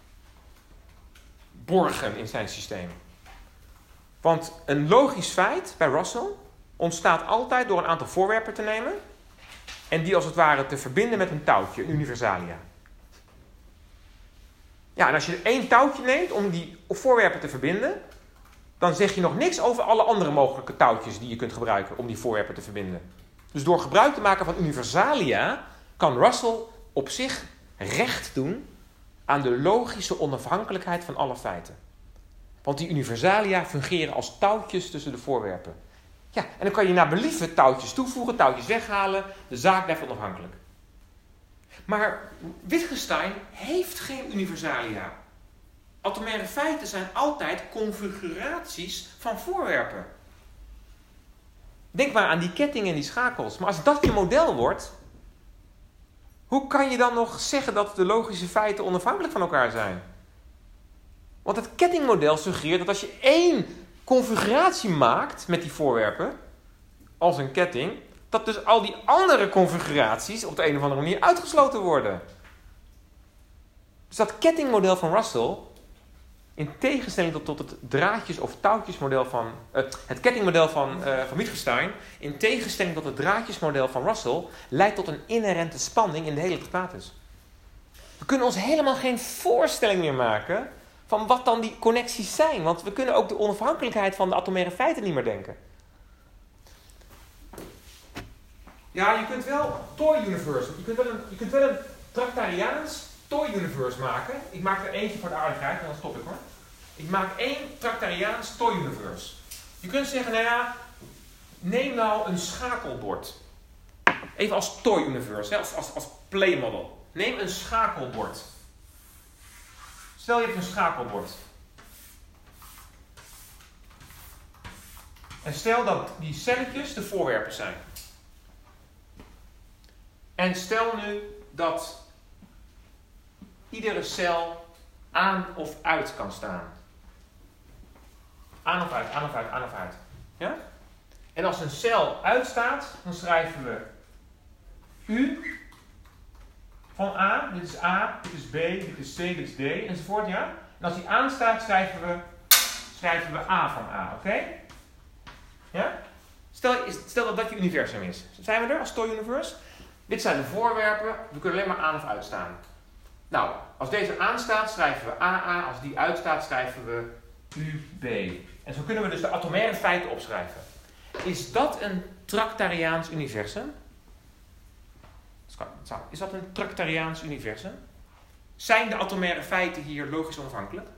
borgen in zijn systeem. Want een logisch feit bij Russell ontstaat altijd door een aantal voorwerpen te nemen en die als het ware te verbinden met een touwtje, een universalia. Ja, en als je één touwtje neemt om die voorwerpen te verbinden, dan zeg je nog niks over alle andere mogelijke touwtjes die je kunt gebruiken om die voorwerpen te verbinden. Dus door gebruik te maken van universalia kan Russell op zich recht doen aan de logische onafhankelijkheid van alle feiten. Want die universalia fungeren als touwtjes tussen de voorwerpen. Ja, en dan kan je naar believen touwtjes toevoegen, touwtjes weghalen. De zaak blijft onafhankelijk. Maar Wittgenstein heeft geen universalia. Atomaire feiten zijn altijd configuraties van voorwerpen. Denk maar aan die kettingen en die schakels. Maar als dat je model wordt, hoe kan je dan nog zeggen dat de logische feiten onafhankelijk van elkaar zijn? Want het kettingmodel suggereert dat als je één configuratie maakt met die voorwerpen, als een ketting, dat dus al die andere configuraties op de een of andere manier uitgesloten worden. Dus dat kettingmodel van Russell, in tegenstelling tot, tot het draadjes- of touwtjesmodel van, uh, het kettingmodel van, uh, van Wittgenstein, in tegenstelling tot het draadjesmodel van Russell, leidt tot een inherente spanning in de hele Tractatus. We kunnen ons helemaal geen voorstelling meer maken van wat dan die connecties zijn, want we kunnen ook de onafhankelijkheid van de atomaire feiten niet meer denken. Ja, je kunt wel toy universe, je kunt wel een, je kunt wel een Tractariaans toy universe maken. Ik maak er eentje voor de aardigheid, en dan stop ik hoor. Ik maak één Tractariaans toy universe. Je kunt zeggen, nou ja, neem nou een schakelbord. Even als toy universe, als, als, als playmodel. Neem een schakelbord. Stel je hebt een schakelbord. En stel dat die celletjes de voorwerpen zijn. En stel nu dat iedere cel aan of uit kan staan. Aan of uit, aan of uit, aan of uit. Ja? En als een cel uitstaat, dan schrijven we U van A, dit is A, dit is B, dit is C, dit is D, enzovoort, ja? En als die aanstaat, schrijven we, schrijven we A van A, oké? Okay? Ja? Stel, stel dat dat je universum is. Zijn we er als toy universe? Dit zijn de voorwerpen, we kunnen alleen maar aan of uitstaan. Nou, als deze aanstaat, schrijven we A A, als die uitstaat, schrijven we U B. En zo kunnen we dus de atomaire feiten opschrijven. Is dat een Tractariaans universum? Is dat een Tractariaans universum? Zijn de atomaire feiten hier logisch onafhankelijk?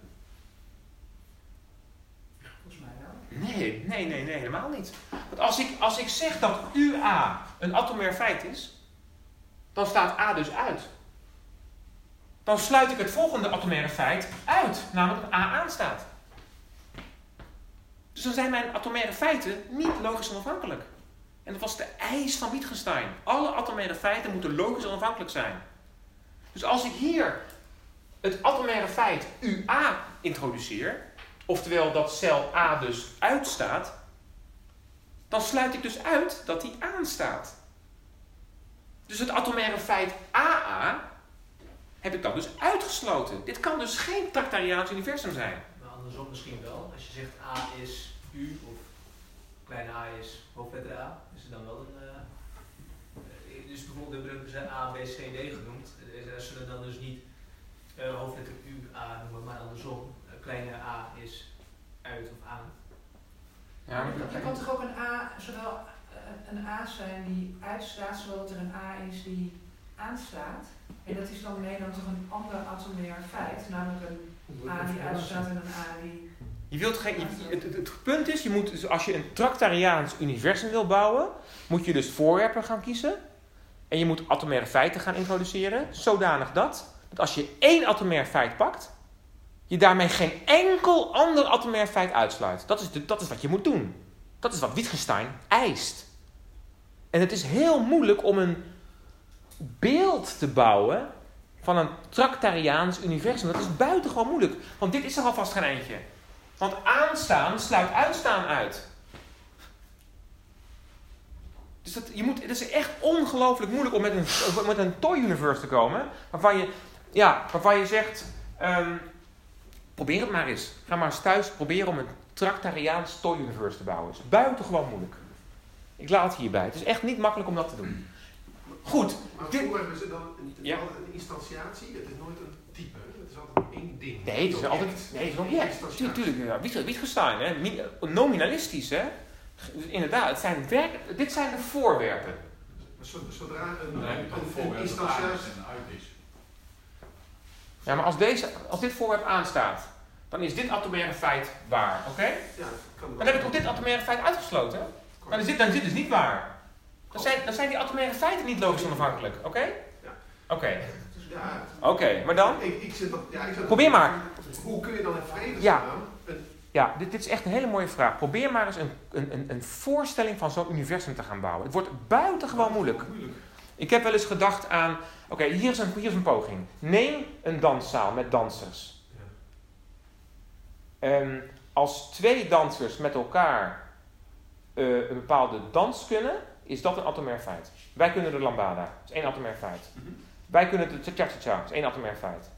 Volgens mij wel. Nee, nee, nee, nee, helemaal niet. Want als ik, als ik zeg dat U A een atomair feit is, dan staat A dus uit. Dan sluit ik het volgende atomaire feit uit, namelijk dat A aanstaat. Dus dan zijn mijn atomaire feiten niet logisch onafhankelijk. En dat was de eis van Wittgenstein. Alle atomaire feiten moeten logisch onafhankelijk zijn. Dus als ik hier het atomaire feit U A introduceer, oftewel dat cel A dus uitstaat, dan sluit ik dus uit dat die aanstaat. Dus het atomaire feit A A heb ik dan dus uitgesloten. Dit kan dus geen Tractariaans universum zijn. Maar andersom misschien wel. Als je zegt A is U of kleine a is hoofdletter A, is er dan wel een... Uh, dus bijvoorbeeld hebben ze A, B, C, D genoemd. Ze zullen dan dus niet uh, hoofdletter U, A noemen, maar andersom. Uh, kleine a is uit of aan. Ja, maar Je kan toch ook een A, zowel een A zijn die uitstaat, zowel dat er een A is die aanslaat. En dat is dan mee dan toch een ander atomair feit, namelijk een A die uitstaat en een A die... Je wilt geen, je, het, het, het punt is, je moet, dus als je een Tractariaans universum wil bouwen, moet je dus voorwerpen gaan kiezen. En je moet atomaire feiten gaan introduceren, zodanig dat, dat als je één atomair feit pakt, je daarmee geen enkel ander atomair feit uitsluit. Dat is, de, dat is wat je moet doen. Dat is wat Wittgenstein eist. En het is heel moeilijk om een beeld te bouwen van een Tractariaans universum. Dat is buitengewoon moeilijk. Want dit is er alvast geen eentje. Want aanstaan sluit uitstaan uit. Dus dat, je moet, het is echt ongelooflijk moeilijk om met een, met een toy universe te komen. Waarvan je, ja, waarvan je zegt... Um, probeer het maar eens. Ga maar eens thuis proberen om een Tractariaans toy universe te bouwen. Het is buitengewoon moeilijk. Ik laat het hierbij. Het is echt niet makkelijk om dat te doen. Goed. Maar dit... voorwerpen ze dan een, Ja. een instantiatie? Het is nooit een type. Het is altijd één ding. Nee, het is altijd... Nee, het is een object. Tuurlijk, tuurlijk. Ja. Wittgenstein, hè. Nominalistisch, hè. Dus inderdaad, het zijn werk... dit zijn de voorwerpen. Zodra een, Nee, een, een een, een instantiatie... en uit is. Ja, maar als, deze, als dit voorwerp aanstaat, dan is dit atomaire feit waar, oké? Okay? Ja, kan Dan heb ik ook dit atomaire feit uitgesloten. Maar dan zit, dan zit dus niet waar. Dan zijn, dan zijn die atomaire feiten niet logisch onafhankelijk, oké? Okay? Ja. Oké. Okay. Ja. Oké, okay, maar dan? Ik, ik zit dat, ja, ik zit Probeer maar. Hoe kun je dan in vredesnaam... Ja. Een... Ja, dit, dit is echt een hele mooie vraag. Probeer maar eens een, een, een, een voorstelling van zo'n universum te gaan bouwen. Het wordt buitengewoon moeilijk. moeilijk. Ik heb wel eens gedacht aan... Oké, okay, hier, hier is een poging. Neem een danszaal met dansers. Ja. Um, als twee dansers met elkaar uh, een bepaalde dans kunnen, is dat een atomair feit. Wij kunnen de lambada, dat is één atomair feit. Mm-hmm. Wij kunnen de cha-cha-cha, dat is één atomair feit.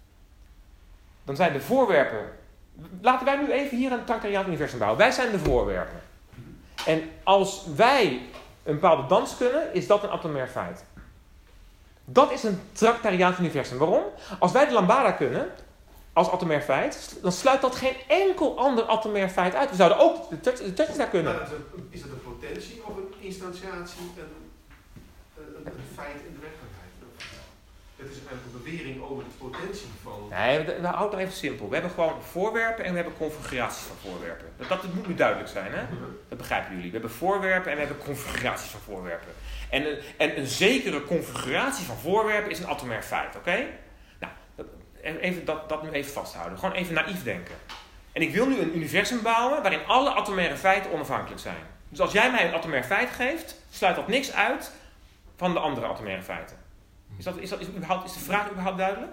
Dan zijn de voorwerpen... Laten wij nu even hier een Tractariaans universum bouwen. Wij zijn de voorwerpen. Mm-hmm. En als wij een bepaalde dans kunnen, is dat een atomair feit. Dat is een Tractariaans universum. Waarom? Als wij de lambada kunnen, als atomair feit, dan sluit dat geen enkel ander atomair feit uit. We zouden ook de cha-cha-cha kunnen. Maar is dat een potentie of een instantiatie, een, een, een feit in de werkelijkheid? Het is eigenlijk een bewering over de potentie van... Nee, we, we houden het even simpel. We hebben gewoon voorwerpen en we hebben configuraties van voorwerpen. Dat, dat moet nu duidelijk zijn, hè? Dat begrijpen jullie. We hebben voorwerpen en we hebben configuraties van voorwerpen. En een, en een zekere configuratie van voorwerpen is een atomair feit, oké? Okay? Nou, dat, even, dat, dat nu even vasthouden. Gewoon even naïef denken. En ik wil nu een universum bouwen waarin alle atomaire feiten onafhankelijk zijn. Dus als jij mij een atomair feit geeft, sluit dat niks uit van de andere atomaire feiten. Is, dat, is, dat, is, überhaupt, is de vraag überhaupt duidelijk?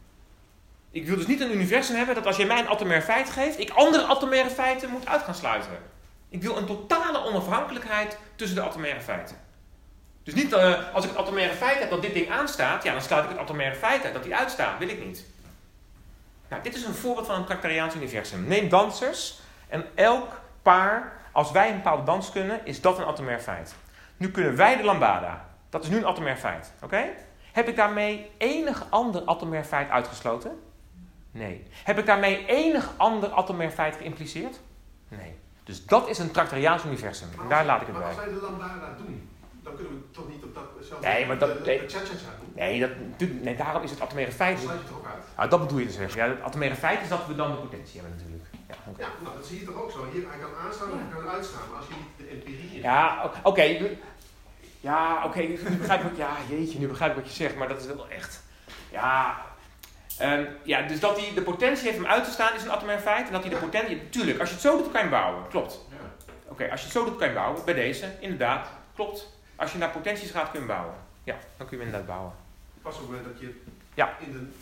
Ik wil dus niet een universum hebben dat als jij mij een atomair feit geeft, ik andere atomaire feiten moet uit gaan sluiten. Ik wil een totale onafhankelijkheid tussen de atomaire feiten. Dus niet uh, als ik het atomaire feit heb dat dit ding aanstaat, ja, dan sluit ik het atomaire feit uit dat die uitstaat. Wil ik niet. Nou, dit is een voorbeeld van een Tractariaans universum. Neem dansers en elk paar, als wij een bepaalde dans kunnen, is dat een atomair feit. Nu kunnen wij de lambada. Dat is nu een atomair feit. Oké? Okay? Heb ik daarmee enig ander atomair feit uitgesloten? Nee. Heb ik daarmee enig ander atomair feit geïmpliceerd? Nee. Dus dat is een Tractariaans universum. En daar laat ik het bij. Maar als wij de lambada doen, dan kunnen we toch niet op dat zelfde nee, maar dat, de, de, nee, de cha-cha-cha doen? Nee, dat, nee, daarom is het atomaire feit... Dat sluit je toch ook uit? Ah, dat bedoel je te zeggen. Ja, het atomaire feit is dat we dan de potentie hebben natuurlijk. Ja, okay. Ja, nou dat zie je toch ook zo. Hier, hij kan aanstaan en hij kan uitstaan. Maar als je niet de empirie... Ja, oké. Okay. Ja, oké. Okay. Nu begrijp ik wat... Ja, jeetje, nu begrijp ik wat je zegt. Maar dat is wel echt... Ja... Um, ja, dus dat hij de potentie heeft om uit te staan is een atomair feit. En dat hij de potentie... Tuurlijk, als je het zo doet, kan je hem bouwen. Klopt. Ja. Oké, okay, als je het zo doet, kan je hem bouwen. Bij deze, inderdaad. Klopt. Als je naar potenties gaat, kun je hem bouwen. Ja, dan kun je hem inderdaad bouwen. Pas op dat je ja. in de... Ja.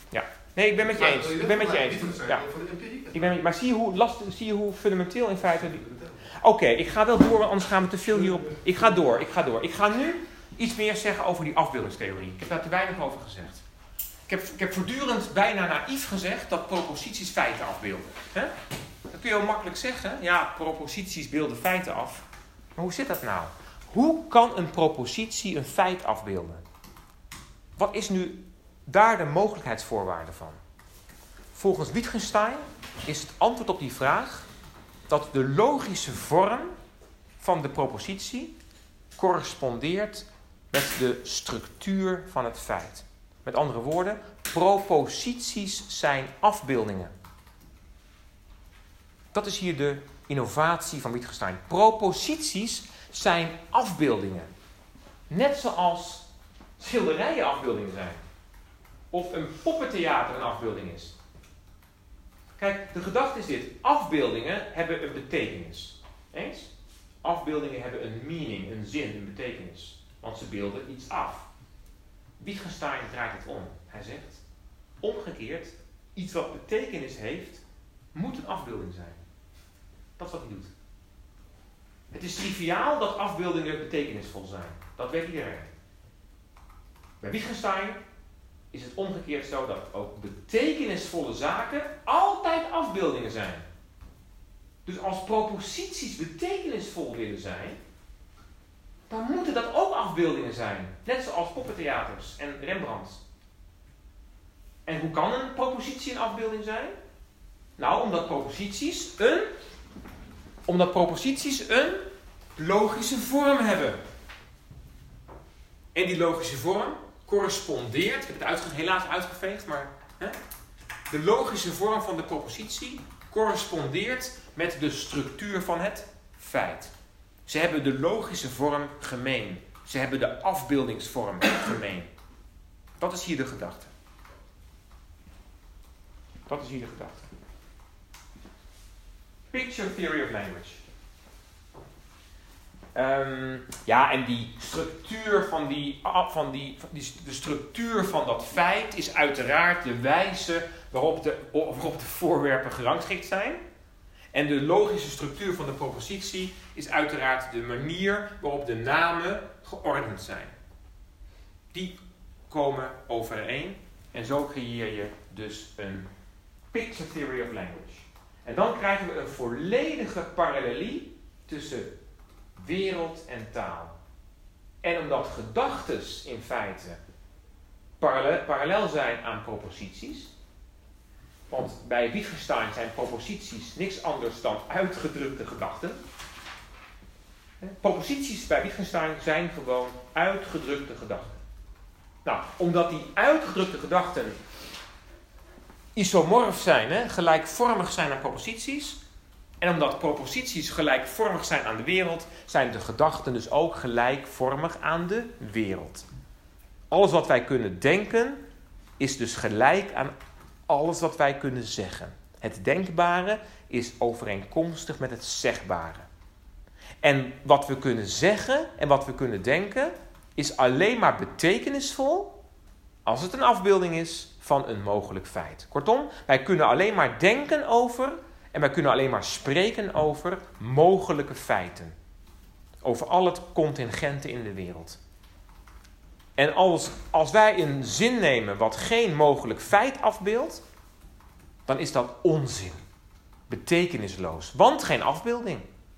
Nee, ik ben met je Maar, eens. eh, Ik ben met je eens. Wittgenstein Ja. over de empirie. Ik ben, maar zie je, hoe last, zie je hoe fundamenteel in feite... Oké, okay, ik ga wel door, want anders gaan we te veel hierop... Ik ga door, ik ga door. Ik ga nu iets meer zeggen over die afbeeldingstheorie. Ik heb daar te weinig over gezegd. Ik heb, ik heb voortdurend bijna naïef gezegd dat proposities feiten afbeelden. He? Dat kun je heel makkelijk zeggen. Ja, proposities beelden feiten af. Maar hoe zit dat nou? Hoe kan een propositie een feit afbeelden? Wat is nu daar de mogelijkheidsvoorwaarde van? Volgens Wittgenstein is het antwoord op die vraag dat de logische vorm van de propositie correspondeert met de structuur van het feit. Met andere woorden, proposities zijn afbeeldingen. Dat is hier de innovatie van Wittgenstein. Proposities zijn afbeeldingen. Net zoals schilderijen afbeeldingen zijn. Of een poppentheater een afbeelding is. Kijk, de gedachte is dit. Afbeeldingen hebben een betekenis. Eens? Afbeeldingen hebben een meaning, een zin, een betekenis. Want ze beelden iets af. Wittgenstein draait het om. Hij zegt, omgekeerd, iets wat betekenis heeft, moet een afbeelding zijn. Dat is wat hij doet. Het is triviaal dat afbeeldingen betekenisvol zijn. Dat weet iedereen. Bij Wittgenstein is het omgekeerd zo dat ook betekenisvolle zaken altijd afbeeldingen zijn. Dus als proposities betekenisvol willen zijn, dan moeten dat ook afbeeldingen zijn. Net zoals poppentheaters en Rembrandt. En hoe kan een propositie een afbeelding zijn? Nou, omdat proposities een, omdat proposities een logische vorm hebben. En die logische vorm correspondeert, ik heb het uitge, helaas uitgeveegd, maar hè, de logische vorm van de propositie correspondeert met de structuur van het feit. Ze hebben de logische vorm gemeen. Ze hebben de afbeeldingsvorm gemeen. Dat is hier de gedachte. Dat is hier de gedachte. Picture theory of language. Um, ja, en die structuur van die, van die, die, de structuur van dat feit is uiteraard de wijze waarop de, waarop de voorwerpen gerangschikt zijn. En de logische structuur van de propositie is uiteraard de manier waarop de namen geordend zijn. Die komen overeen en zo creëer je dus een picture theory of language. En dan krijgen we een volledige parallelie tussen wereld en taal. En omdat gedachtes in feite parallel, parallel zijn aan proposities, want bij Wittgenstein zijn proposities niks anders dan uitgedrukte gedachten. Proposities bij Wittgenstein zijn gewoon uitgedrukte gedachten. Nou, omdat die uitgedrukte gedachten isomorf zijn, hè, gelijkvormig zijn aan proposities, en omdat proposities gelijkvormig zijn aan de wereld, zijn de gedachten dus ook gelijkvormig aan de wereld. Alles wat wij kunnen denken, is dus gelijk aan alles wat wij kunnen zeggen. Het denkbare is overeenkomstig met het zegbare. En wat we kunnen zeggen en wat we kunnen denken, is alleen maar betekenisvol als het een afbeelding is van een mogelijk feit. Kortom, wij kunnen alleen maar denken over en wij kunnen alleen maar spreken over mogelijke feiten. Over al het contingente in de wereld. En als, als wij een zin nemen wat geen mogelijk feit afbeeldt, dan is dat onzin. Betekenisloos. Want geen afbeelding.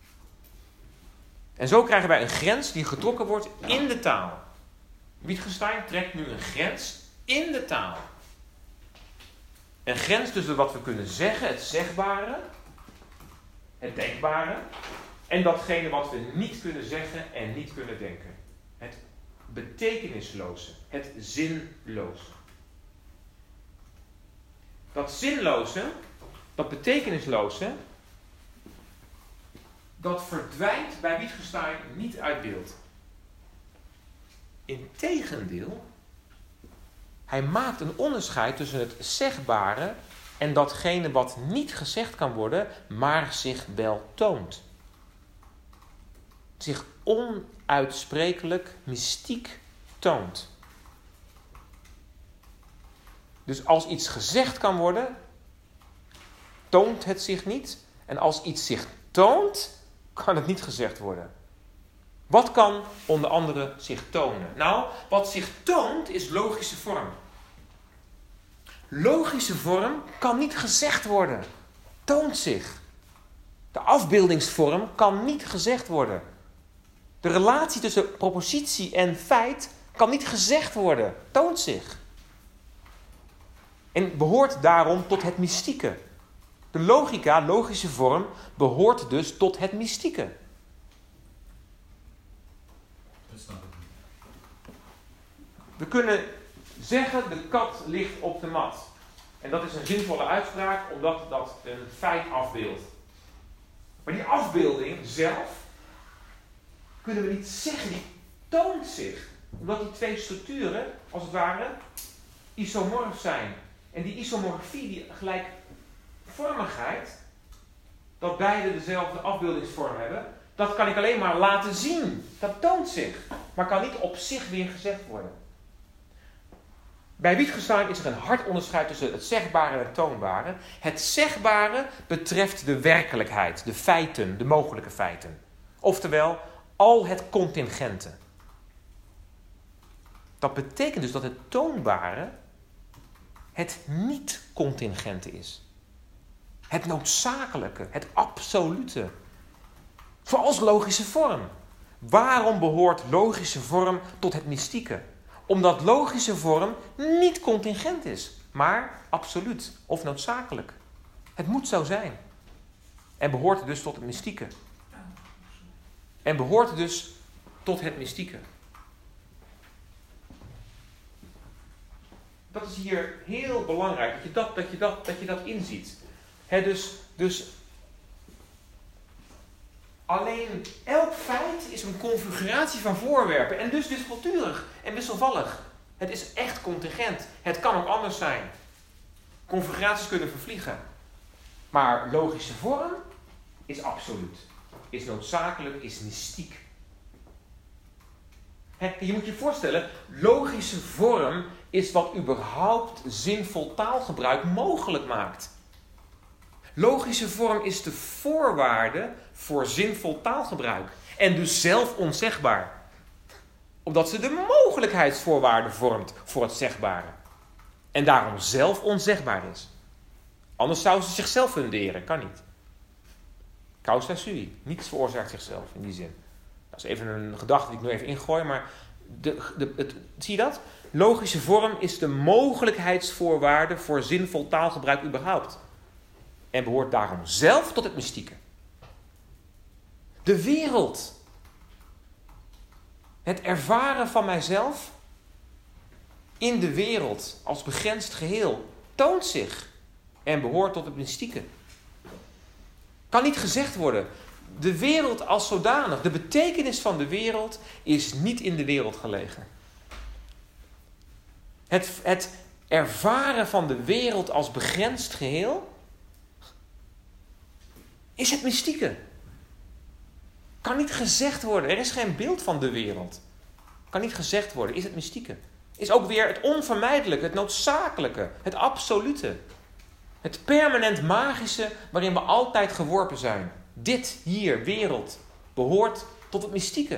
En zo krijgen wij een grens die getrokken wordt in de taal. Wittgenstein trekt nu een grens in de taal. Een grens tussen wat we kunnen zeggen, het zegbare, het denkbare, en datgene wat we niet kunnen zeggen en niet kunnen denken. Het betekenisloze, het zinloze. Dat zinloze, dat betekenisloze, dat verdwijnt bij Wittgenstein niet uit beeld. Integendeel, hij maakt een onderscheid tussen het zegbare en datgene wat niet gezegd kan worden, maar zich wel toont. Zich onuitsprekelijk mystiek toont. Dus als iets gezegd kan worden, toont het zich niet. En als iets zich toont, kan het niet gezegd worden. Wat kan onder andere zich tonen? Nou, wat zich toont is logische vorm. Logische vorm kan niet gezegd worden. Toont zich. De afbeeldingsvorm kan niet gezegd worden. De relatie tussen propositie en feit kan niet gezegd worden. Toont zich. En behoort daarom tot het mystieke. De logica, logische vorm, behoort dus tot het mystieke. Dat snap ik niet. We kunnen zeggen, de kat ligt op de mat. En dat is een zinvolle uitspraak, omdat dat een feit afbeeldt. Maar die afbeelding zelf, kunnen we niet zeggen, die toont zich. Omdat die twee structuren, als het ware, isomorf zijn. En die isomorfie, die gelijkvormigheid, dat beide dezelfde afbeeldingsvorm hebben, dat kan ik alleen maar laten zien. Dat toont zich, maar kan niet op zich weer gezegd worden. Bij Wittgenstein is er een hard onderscheid tussen het zegbare en het toonbare. Het zegbare betreft de werkelijkheid, de feiten, de mogelijke feiten. Oftewel, al het contingente. Dat betekent dus dat het toonbare het niet-contingente is. Het noodzakelijke, het absolute. Zoals logische vorm. Waarom behoort logische vorm tot het mystieke? Omdat logische vorm niet contingent is, maar absoluut of noodzakelijk. Het moet zo zijn. En behoort dus tot het mystieke. En behoort dus tot het mystieke. Dat is hier heel belangrijk, dat je dat, dat, je dat, dat, je dat inziet. He, dus, dus alleen elk feit is een configuratie van voorwerpen en dus wispelturig en wisselvallig. Het is echt contingent. Het kan ook anders zijn. Configuraties kunnen vervliegen. Maar logische vorm is absoluut. Is noodzakelijk, is mystiek. He, je moet je voorstellen, logische vorm is wat überhaupt zinvol taalgebruik mogelijk maakt. Logische vorm is de voorwaarde voor zinvol taalgebruik. En dus zelf onzegbaar. Omdat ze de mogelijkheidsvoorwaarde vormt voor het zegbare. En daarom zelf onzegbaar is. Anders zou ze zichzelf funderen. Kan niet. Causa sui. Niets veroorzaakt zichzelf in die zin. Dat is even een gedachte die ik nu even ingooi. Maar de, de, het, zie je dat? Logische vorm is de mogelijkheidsvoorwaarde voor zinvol taalgebruik überhaupt. En behoort daarom zelf tot het mystieke. De wereld. Het ervaren van mijzelf in de wereld als begrensd geheel toont zich en behoort tot het mystieke. Kan niet gezegd worden. De wereld als zodanig, de betekenis van de wereld is niet in de wereld gelegen. Het, het ervaren van de wereld als begrensd geheel is het mystieke. Kan niet gezegd worden. Er is geen beeld van de wereld. Kan niet gezegd worden. Is het mystieke. Is ook weer het onvermijdelijke, het noodzakelijke, het absolute. Het permanent magische waarin we altijd geworpen zijn. Dit hier, wereld, behoort tot het mystieke.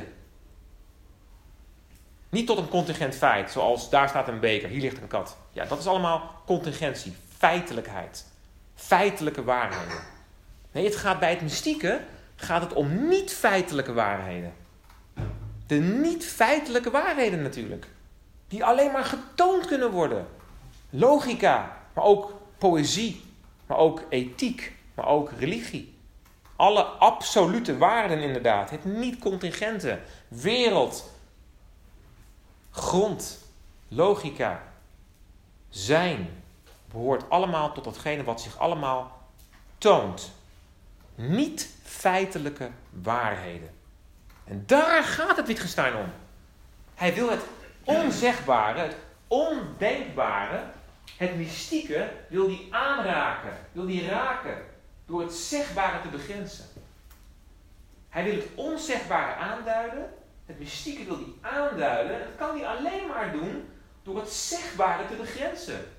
Niet tot een contingent feit, zoals daar staat een beker, hier ligt een kat. Ja, dat is allemaal contingentie, feitelijkheid. Feitelijke waarheden. Nee, het gaat bij het mystieke gaat het om niet-feitelijke waarheden. De niet-feitelijke waarheden natuurlijk. Die alleen maar getoond kunnen worden. Logica, maar ook poëzie, maar ook ethiek, maar ook religie. Alle absolute waarden inderdaad. Het niet-contingente, wereld, grond, logica, zijn, behoort allemaal tot datgene wat zich allemaal toont. Niet feitelijke waarheden. En daar gaat het Wittgenstein om. Hij wil het onzegbare, het ondenkbare, het mystieke, wil die aanraken, wil die raken, door het zegbare te begrenzen. Hij wil het onzegbare aanduiden, het mystieke wil hij aanduiden, en dat kan hij alleen maar doen door het zegbare te begrenzen.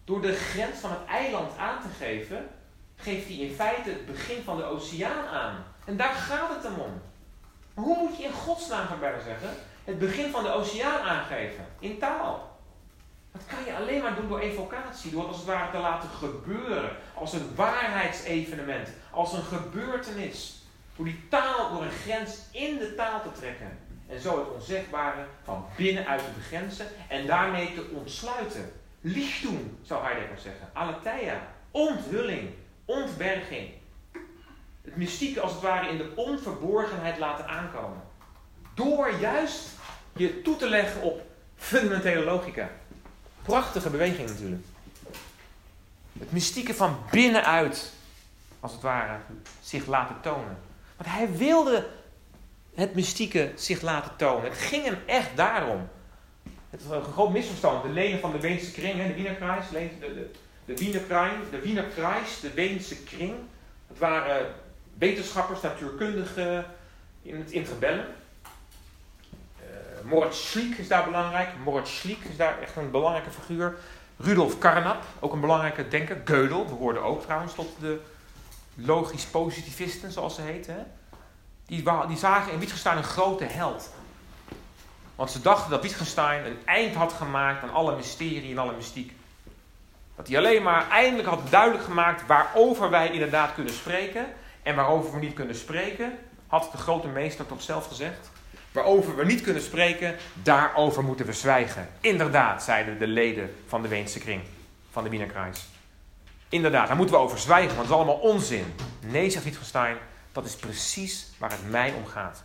Door de grens van het eiland aan te geven, geeft hij in feite het begin van de oceaan aan. En daar gaat het hem om. Maar hoe moet je in godsnaam, gaan bijna zeggen, het begin van de oceaan aangeven? In taal. Dat kan je alleen maar doen door evocatie, door het als het ware te laten gebeuren. Als een waarheidsevenement, als een gebeurtenis. Door die taal, door een grens in de taal te trekken. En zo het onzegbare van binnenuit te begrenzen en daarmee te ontsluiten. Lichtung, zou Heidegger zeggen. Aletheia. Onthulling. Ontberging. Het mystieke als het ware in de onverborgenheid laten aankomen. Door juist je toe te leggen op fundamentele logica. Prachtige beweging natuurlijk. Het mystieke van binnenuit, als het ware, zich laten tonen. Want hij wilde het mystieke zich laten tonen. Het ging hem echt daarom. Het was een groot misverstand. De lenen van de Weense kring, hè, de Wienerkreis, de, de, de Wienerkreis, de Wienerkreis, de Weense kring. Het waren wetenschappers, natuurkundigen in het interbellum. Uh, Moritz Schlick is daar belangrijk. Moritz Schlick is daar echt een belangrijke figuur. Rudolf Carnap, ook een belangrijke denker. Gödel behoorde ook trouwens tot de logisch positivisten, zoals ze heten. Hè? Die, die zagen in Wittgenstein een grote held. Want ze dachten dat Wittgenstein een eind had gemaakt aan alle mysterie en alle mystiek. Dat hij alleen maar eindelijk had duidelijk gemaakt waarover wij inderdaad kunnen spreken en waarover we niet kunnen spreken, had de grote meester toch zelf gezegd. Waarover we niet kunnen spreken, daarover moeten we zwijgen. Inderdaad, zeiden de leden van de Weense kring, van de Wienerkreis. Inderdaad, daar moeten we over zwijgen, want het is allemaal onzin. Nee, zegt Wittgenstein, dat is precies waar het mij om gaat.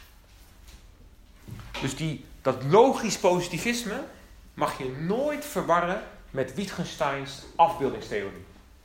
Dus die, dat logisch positivisme mag je nooit verwarren met Wittgensteins afbeeldingstheorie.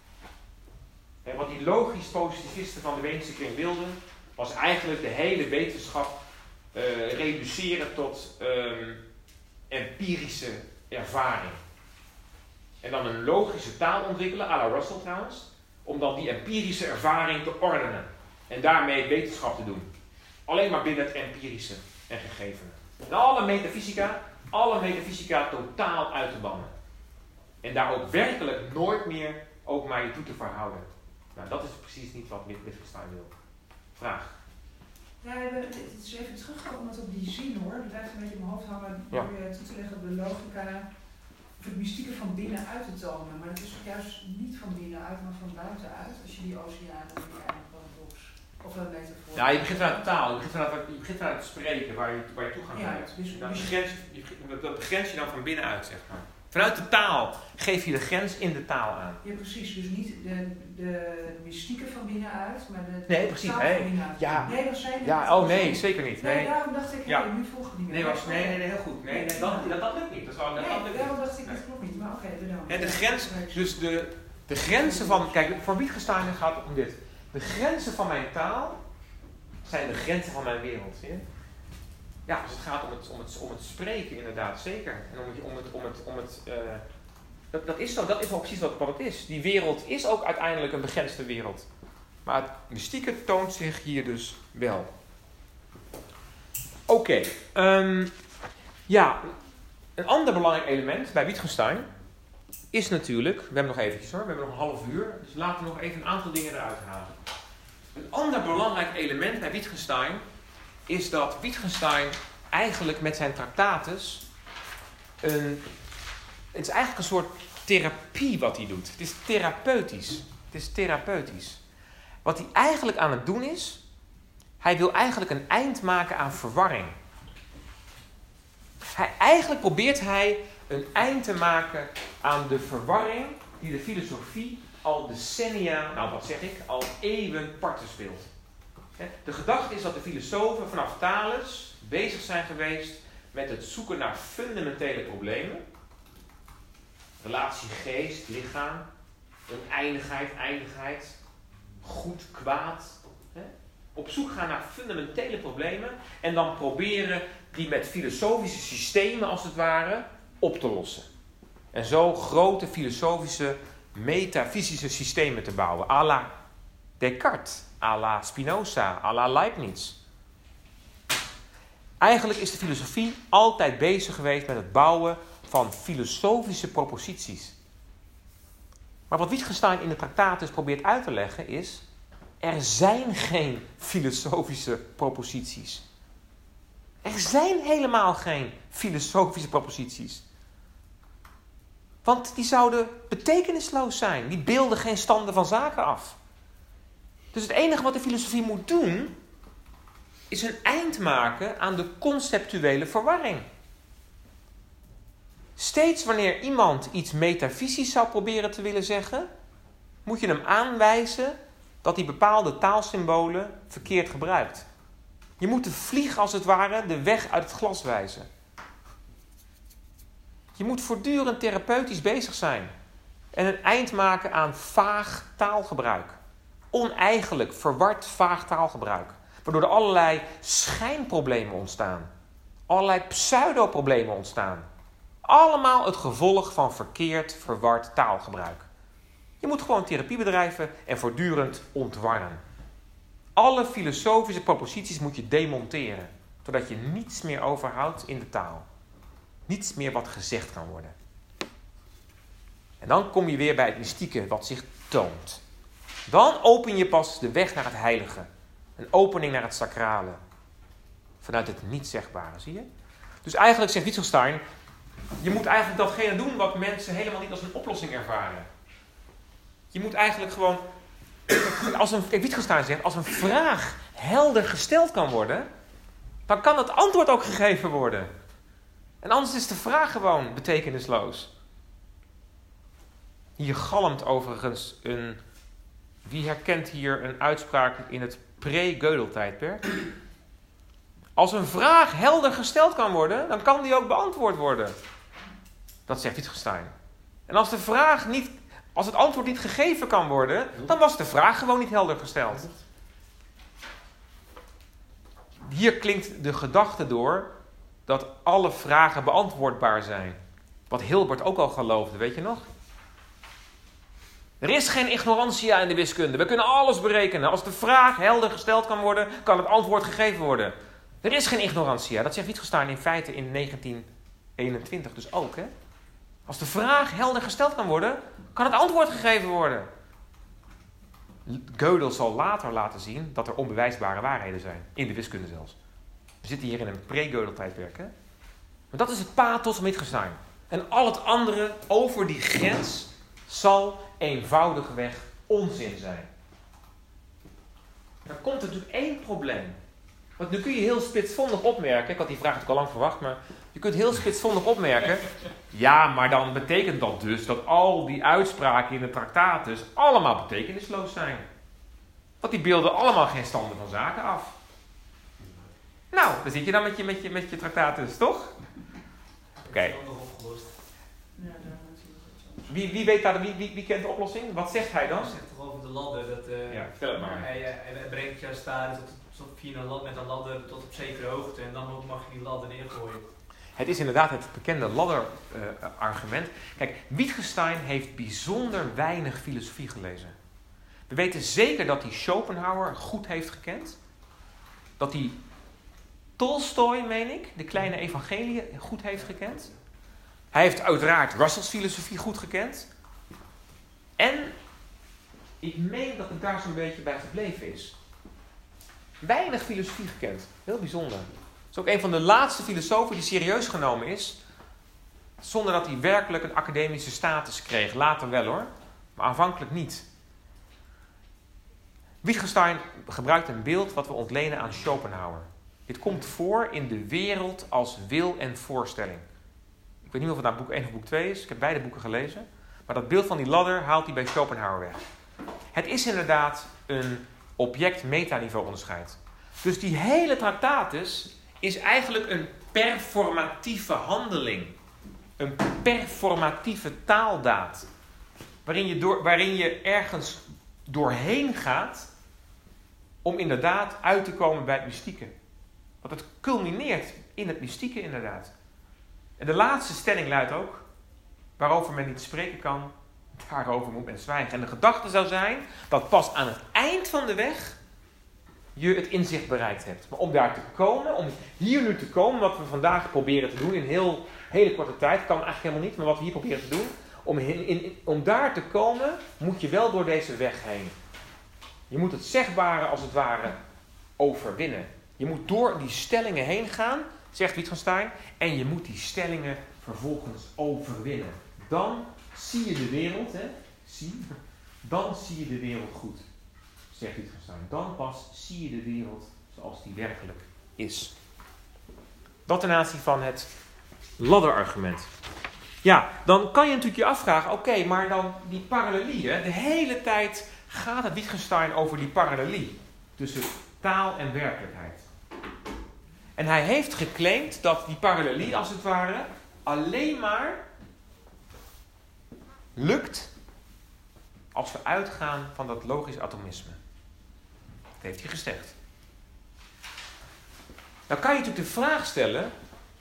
En wat die logisch positivisten van de Weense kring wilden, was eigenlijk de hele wetenschap uh, reduceren tot um, empirische ervaring. En dan een logische taal ontwikkelen, à la Russell trouwens, om dan die empirische ervaring te ordenen. En daarmee wetenschap te doen. Alleen maar binnen het empirische en gegevene. En alle metafysica, alle metafysica totaal uit te bannen. En daar ook werkelijk nooit meer ook maar je toe te verhouden. Nou, dat is precies niet wat Wittgenstein wil. Vraag. Ja, het is even teruggekomen op die zin hoor. Die blijft een beetje in mijn hoofd hangen. Ja. Door je toe te leggen op de logica. Of het mystieke van binnenuit te tonen. Maar het is juist niet van binnenuit, maar van buitenuit. Als je die oceaan en die eindparadox. Of een metafoor. Ja, je begint vanuit de taal. Je begint vanuit, je begint vanuit het spreken waar je, waar je toegang Ja, hebt. dus- Dan dus- begrens, je, dat begrens je dan van binnenuit, zeg maar. Vanuit de taal geef je de grens in de taal aan. Ja, precies. Dus niet de, de mystieke van binnenuit, maar de Nee, precies. taal Nee. van binnenuit. Ja. Nee, dat zei je Ja, net. oh nee, zeker niet. Nee, Nee, daarom dacht ik, Ja. hey, nu volg ik niet meer. nee, was, nee, nee, nee, heel goed. Nee, nee, dat, dat, dat lukt niet. Dat, is wel, dat, dat Nee, lukt daarom niet. dacht ik, dat klopt niet. Maar oké, bedankt. Ja, de grens, dus de, de grenzen van, kijk, voor Wittgenstein gaat het om dit. De grenzen van mijn taal zijn de grenzen van mijn wereld. Zie je? Ja, dus het gaat om het, om het, om het spreken inderdaad, zeker. En om het, om het, om het, om het uh, dat, dat is zo, dat is wel precies wat, wat het is. Die wereld is ook uiteindelijk een begrensde wereld. Maar het mystieke toont zich hier dus wel. Oké, okay, um, ja, een ander belangrijk element bij Wittgenstein is natuurlijk, we hebben nog eventjes hoor, we hebben nog een half uur, dus laten we nog even een aantal dingen eruit halen. Een ander belangrijk element bij Wittgenstein is dat Wittgenstein eigenlijk met zijn Tractatus een, het is eigenlijk een soort therapie wat hij doet. Het is therapeutisch. Het is therapeutisch. Wat hij eigenlijk aan het doen is, hij wil eigenlijk een eind maken aan verwarring. Hij, eigenlijk probeert hij een eind te maken aan de verwarring die de filosofie al decennia, nou wat zeg ik, al eeuwen parten speelt. De gedachte is dat de filosofen vanaf Thales bezig zijn geweest met het zoeken naar fundamentele problemen. Relatie geest, lichaam, oneindigheid, eindigheid, goed, kwaad. Op zoek gaan naar fundamentele problemen en dan proberen die met filosofische systemen als het ware op te lossen. En zo grote filosofische, metafysische systemen te bouwen. À la Descartes, à la Spinoza, à la Leibniz. Eigenlijk is de filosofie altijd bezig geweest met het bouwen van filosofische proposities. Maar wat Wittgenstein in de Tractatus probeert uit te leggen is, er zijn geen filosofische proposities. Er zijn helemaal geen filosofische proposities. Want die zouden betekenisloos zijn. Die beelden geen standen van zaken af. Dus het enige wat de filosofie moet doen, is een eind maken aan de conceptuele verwarring. Steeds wanneer iemand iets metafysisch zou proberen te willen zeggen, moet je hem aanwijzen dat hij bepaalde taalsymbolen verkeerd gebruikt. Je moet de vlieg als het ware de weg uit het glas wijzen. Je moet voortdurend therapeutisch bezig zijn en een eind maken aan vaag taalgebruik. Oneigenlijk, verward, vaag taalgebruik. Waardoor er allerlei schijnproblemen ontstaan. Allerlei pseudoproblemen ontstaan. Allemaal het gevolg van verkeerd, verward taalgebruik. Je moet gewoon therapie bedrijven en voortdurend ontwarren. Alle filosofische proposities moet je demonteren. Zodat je niets meer overhoudt in de taal. Niets meer wat gezegd kan worden. En dan kom je weer bij het mystieke wat zich toont. Dan open je pas de weg naar het heilige. Een opening naar het sacrale. Vanuit het niet zegbare, zie je? Dus eigenlijk zegt Wittgenstein, je moet eigenlijk datgene doen wat mensen helemaal niet als een oplossing ervaren. Je moet eigenlijk gewoon, als een, Wittgenstein zegt, als een vraag helder gesteld kan worden, dan kan het antwoord ook gegeven worden. En anders is de vraag gewoon betekenisloos. Hier galmt overigens een, wie herkent hier een uitspraak in het pre-Gödel-tijdperk? Als een vraag helder gesteld kan worden, dan kan die ook beantwoord worden. Dat zegt Wittgenstein. En als de vraag niet, als het antwoord niet gegeven kan worden, dan was de vraag gewoon niet helder gesteld. Hier klinkt de gedachte door dat alle vragen beantwoordbaar zijn. Wat Hilbert ook al geloofde, weet je nog? Er is geen ignorantia in de wiskunde. We kunnen alles berekenen. Als de vraag helder gesteld kan worden, kan het antwoord gegeven worden. Er is geen ignorantia. Dat zegt Wittgenstein in feite in negentien eenentwintig dus ook. Hè? Als de vraag helder gesteld kan worden, kan het antwoord gegeven worden. Gödel zal later laten zien dat er onbewijsbare waarheden zijn. In de wiskunde zelfs. We zitten hier in een pre-Gödel tijdperk. Hè? Maar dat is het pathos van Wittgenstein. En al het andere over die grens zal eenvoudigweg onzin zijn. Dan komt er natuurlijk één probleem. Want nu kun je heel spitsvondig opmerken, ik had die vraag natuurlijk al lang verwacht, maar je kunt heel spitsvondig opmerken, ja, maar dan betekent dat dus dat al die uitspraken in de Tractatus allemaal betekenisloos zijn. Want die beelden allemaal geen standen van zaken af. Nou, daar zit je dan met je, met je, met je Tractatus, toch? Oké. Okay. Wie, wie weet daar, wie, wie, wie kent de oplossing? Wat zegt hij dan? Hij zegt toch over de ladder. Dat, uh, ja, vertel het maar. Hij, hij brengt je als het ware tot, tot, via een ladder, met een ladder tot op zekere hoogte. En dan mag je die ladder neergooien. Het is inderdaad het bekende ladder-argument. Uh, Kijk, Wittgenstein heeft bijzonder weinig filosofie gelezen. We weten zeker dat hij Schopenhauer goed heeft gekend. Dat hij Tolstoj, meen ik, de kleine evangelie, goed heeft gekend. Hij heeft uiteraard Russells filosofie goed gekend. En ik meen dat het daar zo'n beetje bij gebleven is. Weinig filosofie gekend. Heel bijzonder. Het is ook een van de laatste filosofen die serieus genomen is. Zonder dat hij werkelijk een academische status kreeg. Later wel hoor. Maar aanvankelijk niet. Wittgenstein gebruikt een beeld wat we ontlenen aan Schopenhauer. Dit komt voor in de wereld als wil en voorstelling. Ik weet niet of het nou boek één of boek twee is. Ik heb beide boeken gelezen. Maar dat beeld van die ladder haalt hij bij Schopenhauer weg. Het is inderdaad een object-metaniveau onderscheid. Dus die hele Tractatus is eigenlijk een performatieve handeling. Een performatieve taaldaad. Waarin je, door, waarin je ergens doorheen gaat om inderdaad uit te komen bij het mystieke. Want het culmineert in het mystieke inderdaad. En de laatste stelling luidt ook, waarover men niet spreken kan, daarover moet men zwijgen. En de gedachte zou zijn dat pas aan het eind van de weg je het inzicht bereikt hebt. Maar om daar te komen, om hier nu te komen, wat we vandaag proberen te doen in heel hele korte tijd, kan eigenlijk helemaal niet, maar wat we hier proberen te doen, om, in, in, om daar te komen, moet je wel door deze weg heen. Je moet het zegbare als het ware overwinnen. Je moet door die stellingen heen gaan, zegt Wittgenstein, en je moet die stellingen vervolgens overwinnen. Dan zie je de wereld, hè? Zie, dan zie je de wereld goed, zegt Wittgenstein. Dan pas zie je de wereld zoals die werkelijk is. Dat ten aanzien van het ladderargument. Ja, dan kan je natuurlijk je afvragen, oké, okay, maar dan die parallelie, hè? De hele tijd gaat het Wittgenstein over die parallelie tussen taal en werkelijkheid. En hij heeft geclaimd dat die parallelie, als het ware, alleen maar lukt als we uitgaan van dat logisch atomisme. Dat heeft hij gezegd. Dan kan je natuurlijk de vraag stellen,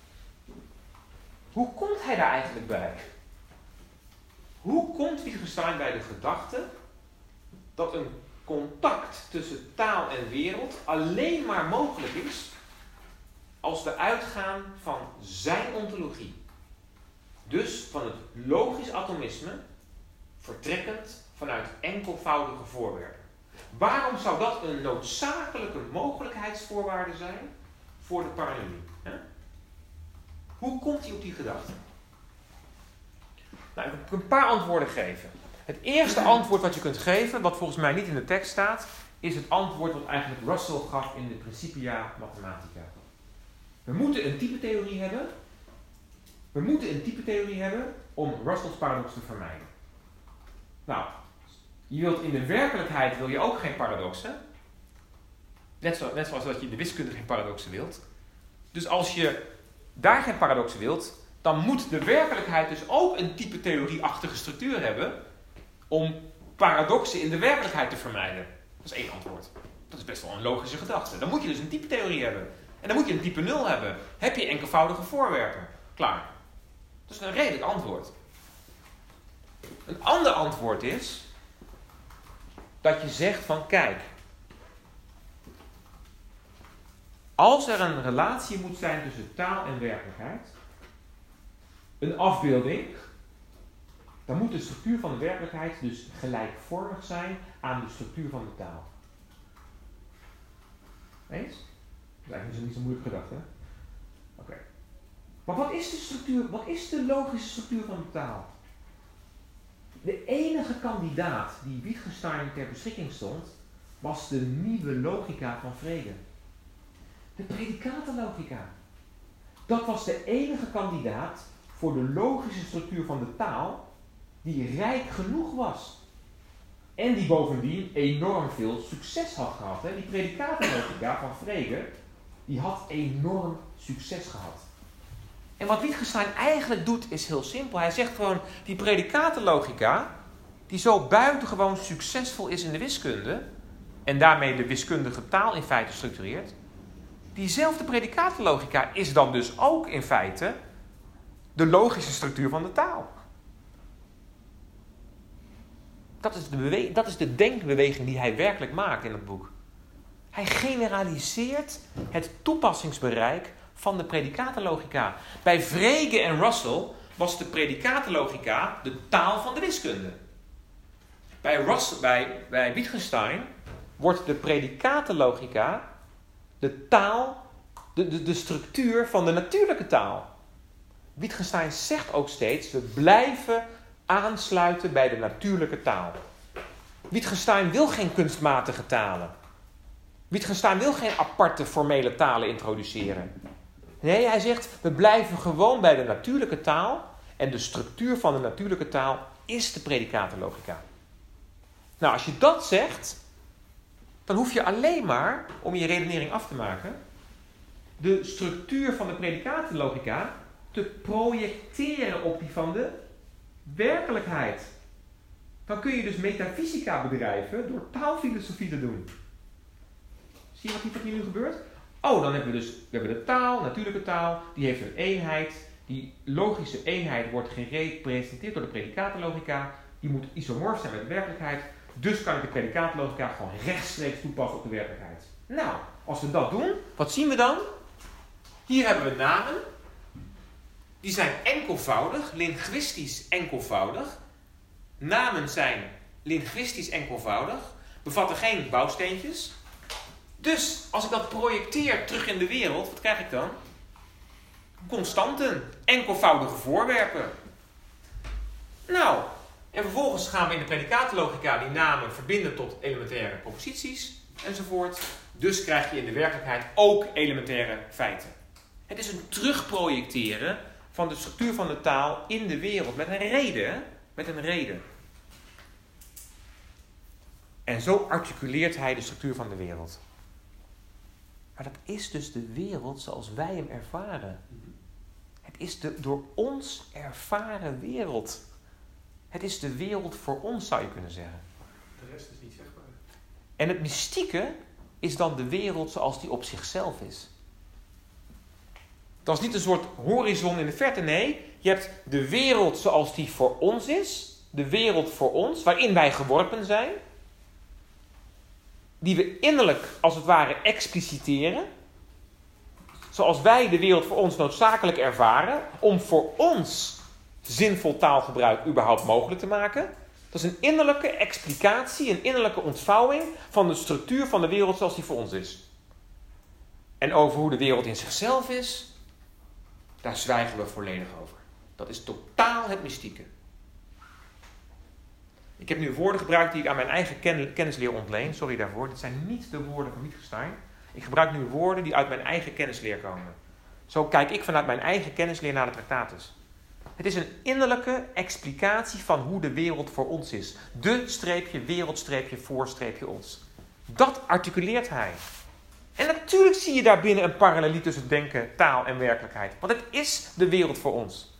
hoe komt hij daar eigenlijk bij? Hoe komt Wittgenstein bij de gedachte dat een contact tussen taal en wereld alleen maar mogelijk is als we uitgaan van zijn ontologie? Dus van het logisch atomisme, vertrekkend vanuit enkelvoudige voorwerpen. Waarom zou dat een noodzakelijke mogelijkheidsvoorwaarde zijn voor de parallelie? Hè? Hoe komt hij op die gedachte? Nou, ik wil een paar antwoorden geven. Het eerste antwoord wat je kunt geven, wat volgens mij niet in de tekst staat, is het antwoord wat eigenlijk Russell gaf in de Principia Mathematica. We moeten een typetheorie hebben. We moeten een typetheorie hebben om Russells paradox te vermijden. Nou, je wilt in de werkelijkheid wil je ook geen paradoxen. Net, zo, net zoals dat je in de wiskunde geen paradoxen wilt. Dus als je daar geen paradoxen wilt, dan moet de werkelijkheid dus ook een typetheorie-achtige structuur hebben om paradoxen in de werkelijkheid te vermijden. Dat is één antwoord. Dat is best wel een logische gedachte. Dan moet je dus een typetheorie hebben. En dan moet je een type nul hebben. Heb je enkelvoudige voorwerpen. Klaar. Dat is een redelijk antwoord. Een ander antwoord is dat je zegt van kijk, als er een relatie moet zijn tussen taal en werkelijkheid, een afbeelding, dan moet de structuur van de werkelijkheid dus gelijkvormig zijn aan de structuur van de taal. Eens? Dat is eigenlijk niet zo'n moeilijke gedachte. Oké. Okay. Maar wat is de structuur, wat is de logische structuur van de taal? De enige kandidaat die Wittgenstein ter beschikking stond, was de nieuwe logica van Frege. De predicatenlogica. Dat was de enige kandidaat voor de logische structuur van de taal die rijk genoeg was. En die bovendien enorm veel succes had gehad. Hè? Die predicatenlogica van Frege, die had enorm succes gehad. En wat Wittgenstein eigenlijk doet is heel simpel. Hij zegt gewoon, die predicatenlogica, die zo buitengewoon succesvol is in de wiskunde, en daarmee de wiskundige taal in feite structureert, diezelfde predicatenlogica is dan dus ook in feite de logische structuur van de taal. Dat is de, bewe- dat is de denkbeweging die hij werkelijk maakt in het boek. Hij generaliseert het toepassingsbereik van de predicatenlogica. Bij Frege en Russell was de predicatenlogica de taal van de wiskunde. Bij, Russell, bij, bij Wittgenstein wordt de predicatenlogica de taal, de, de, de structuur van de natuurlijke taal. Wittgenstein zegt ook steeds, we blijven aansluiten bij de natuurlijke taal. Wittgenstein wil geen kunstmatige talen. Wittgenstein wil geen aparte formele talen introduceren. Nee, hij zegt, we blijven gewoon bij de natuurlijke taal en de structuur van de natuurlijke taal is de predicatenlogica. Nou, als je dat zegt, dan hoef je alleen maar, om je redenering af te maken, de structuur van de predicatenlogica te projecteren op die van de werkelijkheid. Dan kun je dus metafysica bedrijven door taalfilosofie te doen. Zie je wat hier, wat hier nu gebeurt? Oh, dan hebben we dus we hebben de taal, natuurlijke taal, die heeft een eenheid. Die logische eenheid wordt gerepresenteerd door de predicatenlogica. Die moet isomorf zijn met de werkelijkheid. Dus kan ik de predicatenlogica gewoon rechtstreeks toepassen op de werkelijkheid. Nou, als we dat doen, wat zien we dan? Hier hebben we namen. die zijn enkelvoudig, linguïstisch enkelvoudig. Namen zijn linguïstisch enkelvoudig, bevatten geen bouwsteentjes. Dus als ik dat projecteer terug in de wereld, wat krijg ik dan? Constanten, enkelvoudige voorwerpen. Nou, en vervolgens gaan we in de predicatenlogica die namen verbinden tot elementaire proposities enzovoort. Dus krijg je in de werkelijkheid ook elementaire feiten. Het is een terugprojecteren van de structuur van de taal in de wereld met een reden. Met een reden. En zo articuleert hij de structuur van de wereld. Maar dat is dus de wereld zoals wij hem ervaren. Het is de door ons ervaren wereld. Het is de wereld voor ons, zou je kunnen zeggen. De rest is niet zegbaar. En het mystieke is dan de wereld zoals die op zichzelf is. Dat is niet een soort horizon in de verte, nee. Je hebt de wereld zoals die voor ons is. De wereld voor ons, waarin wij geworpen zijn. Die we innerlijk, als het ware, expliciteren. Zoals wij de wereld voor ons noodzakelijk ervaren. Om voor ons zinvol taalgebruik überhaupt mogelijk te maken. Dat is een innerlijke explicatie, een innerlijke ontvouwing van de structuur van de wereld zoals die voor ons is. En over hoe de wereld in zichzelf is, daar zwijgen we volledig over. Dat is totaal het mystieke. Ik heb nu woorden gebruikt die ik aan mijn eigen ken- kennisleer ontleen. Sorry daarvoor, dit zijn niet de woorden van Wittgenstein. Ik gebruik nu woorden die uit mijn eigen kennisleer komen. Zo kijk ik vanuit mijn eigen kennisleer naar de Tractatus. Het is een innerlijke explicatie van hoe de wereld voor ons is. De streepje, wereldstreepje, voorstreepje ons. Dat articuleert hij. En natuurlijk zie je daarbinnen een paralleliet tussen denken, taal en werkelijkheid. Want het is de wereld voor ons.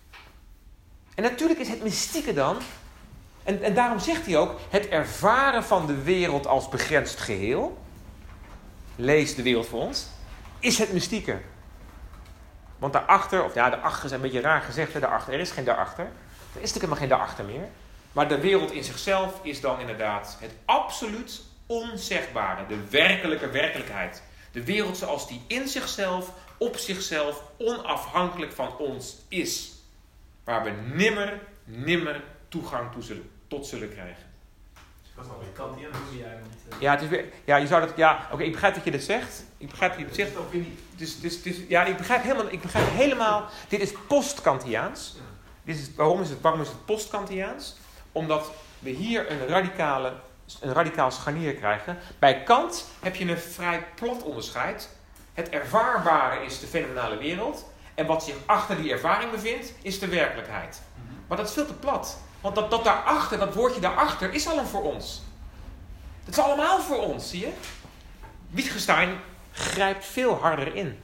En natuurlijk is het mystieke dan, en, en daarom zegt hij ook, het ervaren van de wereld als begrensd geheel, lees de wereld voor ons, is het mystieke. Want daarachter, of ja, daarachter is een beetje raar gezegd, hè, daarachter, er is geen daarachter. Er is natuurlijk helemaal geen daarachter meer. Maar de wereld in zichzelf is dan inderdaad het absoluut onzegbare, de werkelijke werkelijkheid. De wereld zoals die in zichzelf, op zichzelf, onafhankelijk van ons is. Waar we nimmer, nimmer toegang toe zullen, tot zullen krijgen. Dat is alweer Kantiaans Kantiaans. doe jij niet. Ja, het is weer, ja, je zou dat, ja, oké, okay, ik begrijp dat je dit zegt. Ik begrijp dat je het Dat zegt. is ook weer niet. Dus, dus, dus, ja, ik begrijp helemaal, ik begrijp helemaal, dit is post-Kantiaans. Ja. Dit is, waarom is het, waarom is het post-Kantiaans? Omdat we hier een, radicale, een radicaal scharnier krijgen. Bij Kant heb je een vrij plat onderscheid. Het ervaarbare is de fenomenale wereld. En wat zich achter die ervaring bevindt, is de werkelijkheid. Maar dat is veel te plat. Want dat, dat daarachter, dat woordje daarachter, is al een voor ons. Het is allemaal voor ons, zie je? Wittgenstein grijpt veel harder in.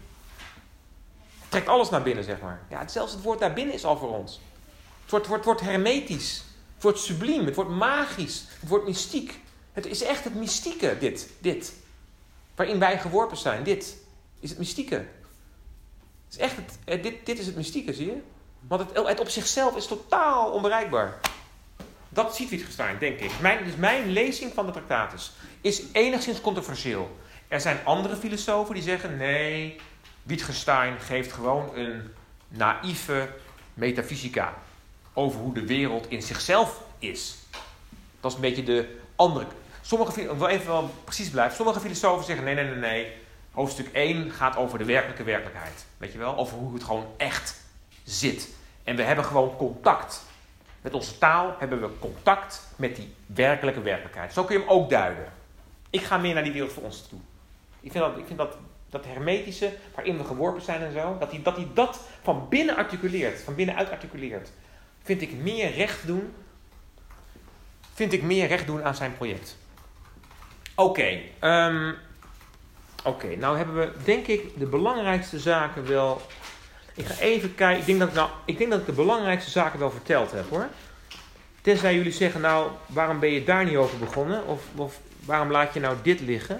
Trekt alles naar binnen, zeg maar. Ja, zelfs het woord daarbinnen is al voor ons. Het wordt, wordt, wordt hermetisch. Het wordt subliem. Het wordt magisch. Het wordt mystiek. Het is echt het mystieke, dit. Dit. Waarin wij geworpen zijn. Dit is het mystieke. Het is echt het, dit, dit is het mystieke, zie je? Want het, het op zichzelf is totaal onbereikbaar. Dat ziet Wittgenstein, denk ik. Mijn, dus mijn lezing van de Tractatus is enigszins controversieel. Er zijn andere filosofen die zeggen, nee, Wittgenstein geeft gewoon een naïeve metafysica over hoe de wereld in zichzelf is. Dat is een beetje de andere. Sommige, ik wil even wel precies blijven. Sommige filosofen zeggen, nee, nee, nee, nee. Hoofdstuk één gaat over de werkelijke werkelijkheid. Weet je wel? Over hoe het gewoon echt zit. En we hebben gewoon contact. Met onze taal hebben we contact met die werkelijke werkelijkheid. Zo kun je hem ook duiden. Ik ga meer naar die wereld voor ons toe. Ik vind dat, ik vind dat, dat hermetische, waarin we geworpen zijn en zo, dat hij dat, die dat van binnen articuleert, van binnenuit articuleert, vind ik meer recht doen, vind ik meer recht doen aan zijn project. Oké, okay, um, oké, okay, nou hebben we denk ik de belangrijkste zaken wel. Ik ga even kijken, ik denk dat ik, nou, ik denk dat ik de belangrijkste zaken wel verteld heb hoor. Tenzij jullie zeggen, nou, waarom ben je daar niet over begonnen? Of, of waarom laat je nou dit liggen?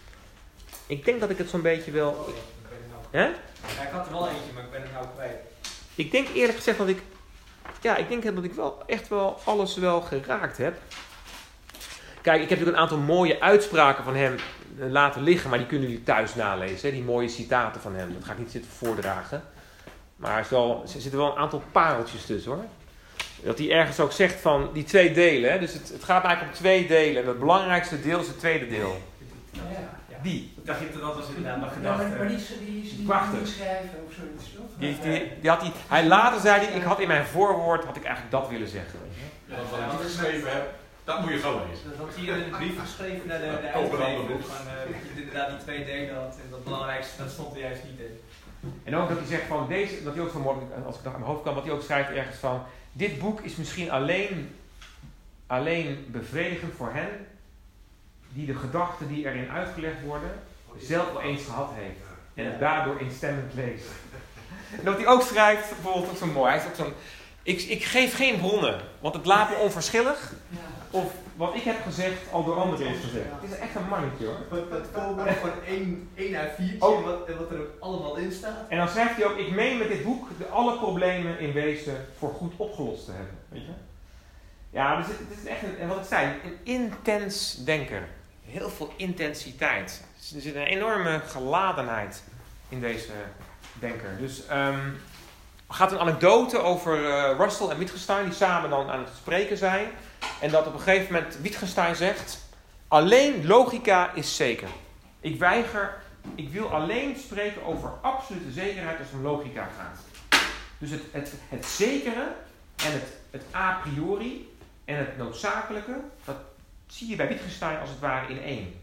Ik denk dat ik het zo'n beetje wel. Oh, ja, ik ben er nou. Hè? Ja, ik had er wel eentje, maar ik ben er nou kwijt. Ik denk eerlijk gezegd dat ik. Ja, ik denk dat ik wel echt wel alles wel geraakt heb. Kijk, ik heb natuurlijk een aantal mooie uitspraken van hem laten liggen, maar die kunnen jullie thuis nalezen. Hè? Die mooie citaten van hem. Dat ga ik niet zitten voordragen. Maar er, is wel, er zitten wel een aantal pareltjes tussen hoor. Dat hij ergens ook zegt van die twee delen. Hè? Dus het, het gaat eigenlijk om twee delen. En het belangrijkste deel is het tweede deel. Ja, ja. Die. Dat, je, dat was inderdaad nog Ja, gedacht. maar, maar eh, die, die, die, die Prachtig. niet schrijven of zoiets, toch? Die, die, die had hij, hij later zei hij, ik had in mijn voorwoord had ik eigenlijk dat willen zeggen. Weet je? Ja, wat ik niet geschreven heb, dat moet je gewoon lezen. Dat had hij in een brief geschreven naar de, de Koop een ander uitgever. boek. Van, uh, dat je inderdaad die twee delen had. En dat belangrijkste, dat stond er juist niet in. En ook dat hij zegt van deze, dat hij ook vanmorgen, als ik nog aan mijn hoofd kwam, dat hij ook schrijft ergens van, dit boek is misschien alleen, alleen bevredigend voor hen die de gedachten die erin uitgelegd worden, zelf wel eens gehad heeft. En het daardoor instemmend leest. En dat hij ook schrijft, bijvoorbeeld ook zo mooi, hij is ook zo'n, ik, ik geef geen bronnen, want het laat me onverschillig. Ja. Of wat ik heb gezegd al door anderen is gezegd. Het is echt een mannetje hoor. Wat, wat voorbeeld van één, één uit vier Oh. en wat, en wat er ook allemaal in staat. En dan schrijft hij ook, ik meen met dit boek de alle problemen in wezen voor goed opgelost te hebben. Weet je? Ja, dus het, het is echt een, en wat ik zei, een intens denker. Heel veel intensiteit. Dus er zit een enorme geladenheid in deze denker. Dus um, er gaat een anekdote over uh, Russell en Wittgenstein die samen dan aan het spreken zijn. En dat op een gegeven moment Wittgenstein zegt, alleen logica is zeker. Ik weiger, ik wil alleen spreken over absolute zekerheid als het om logica gaat. Dus het, het, het zekere en het, het a priori en het noodzakelijke, dat zie je bij Wittgenstein als het ware in één.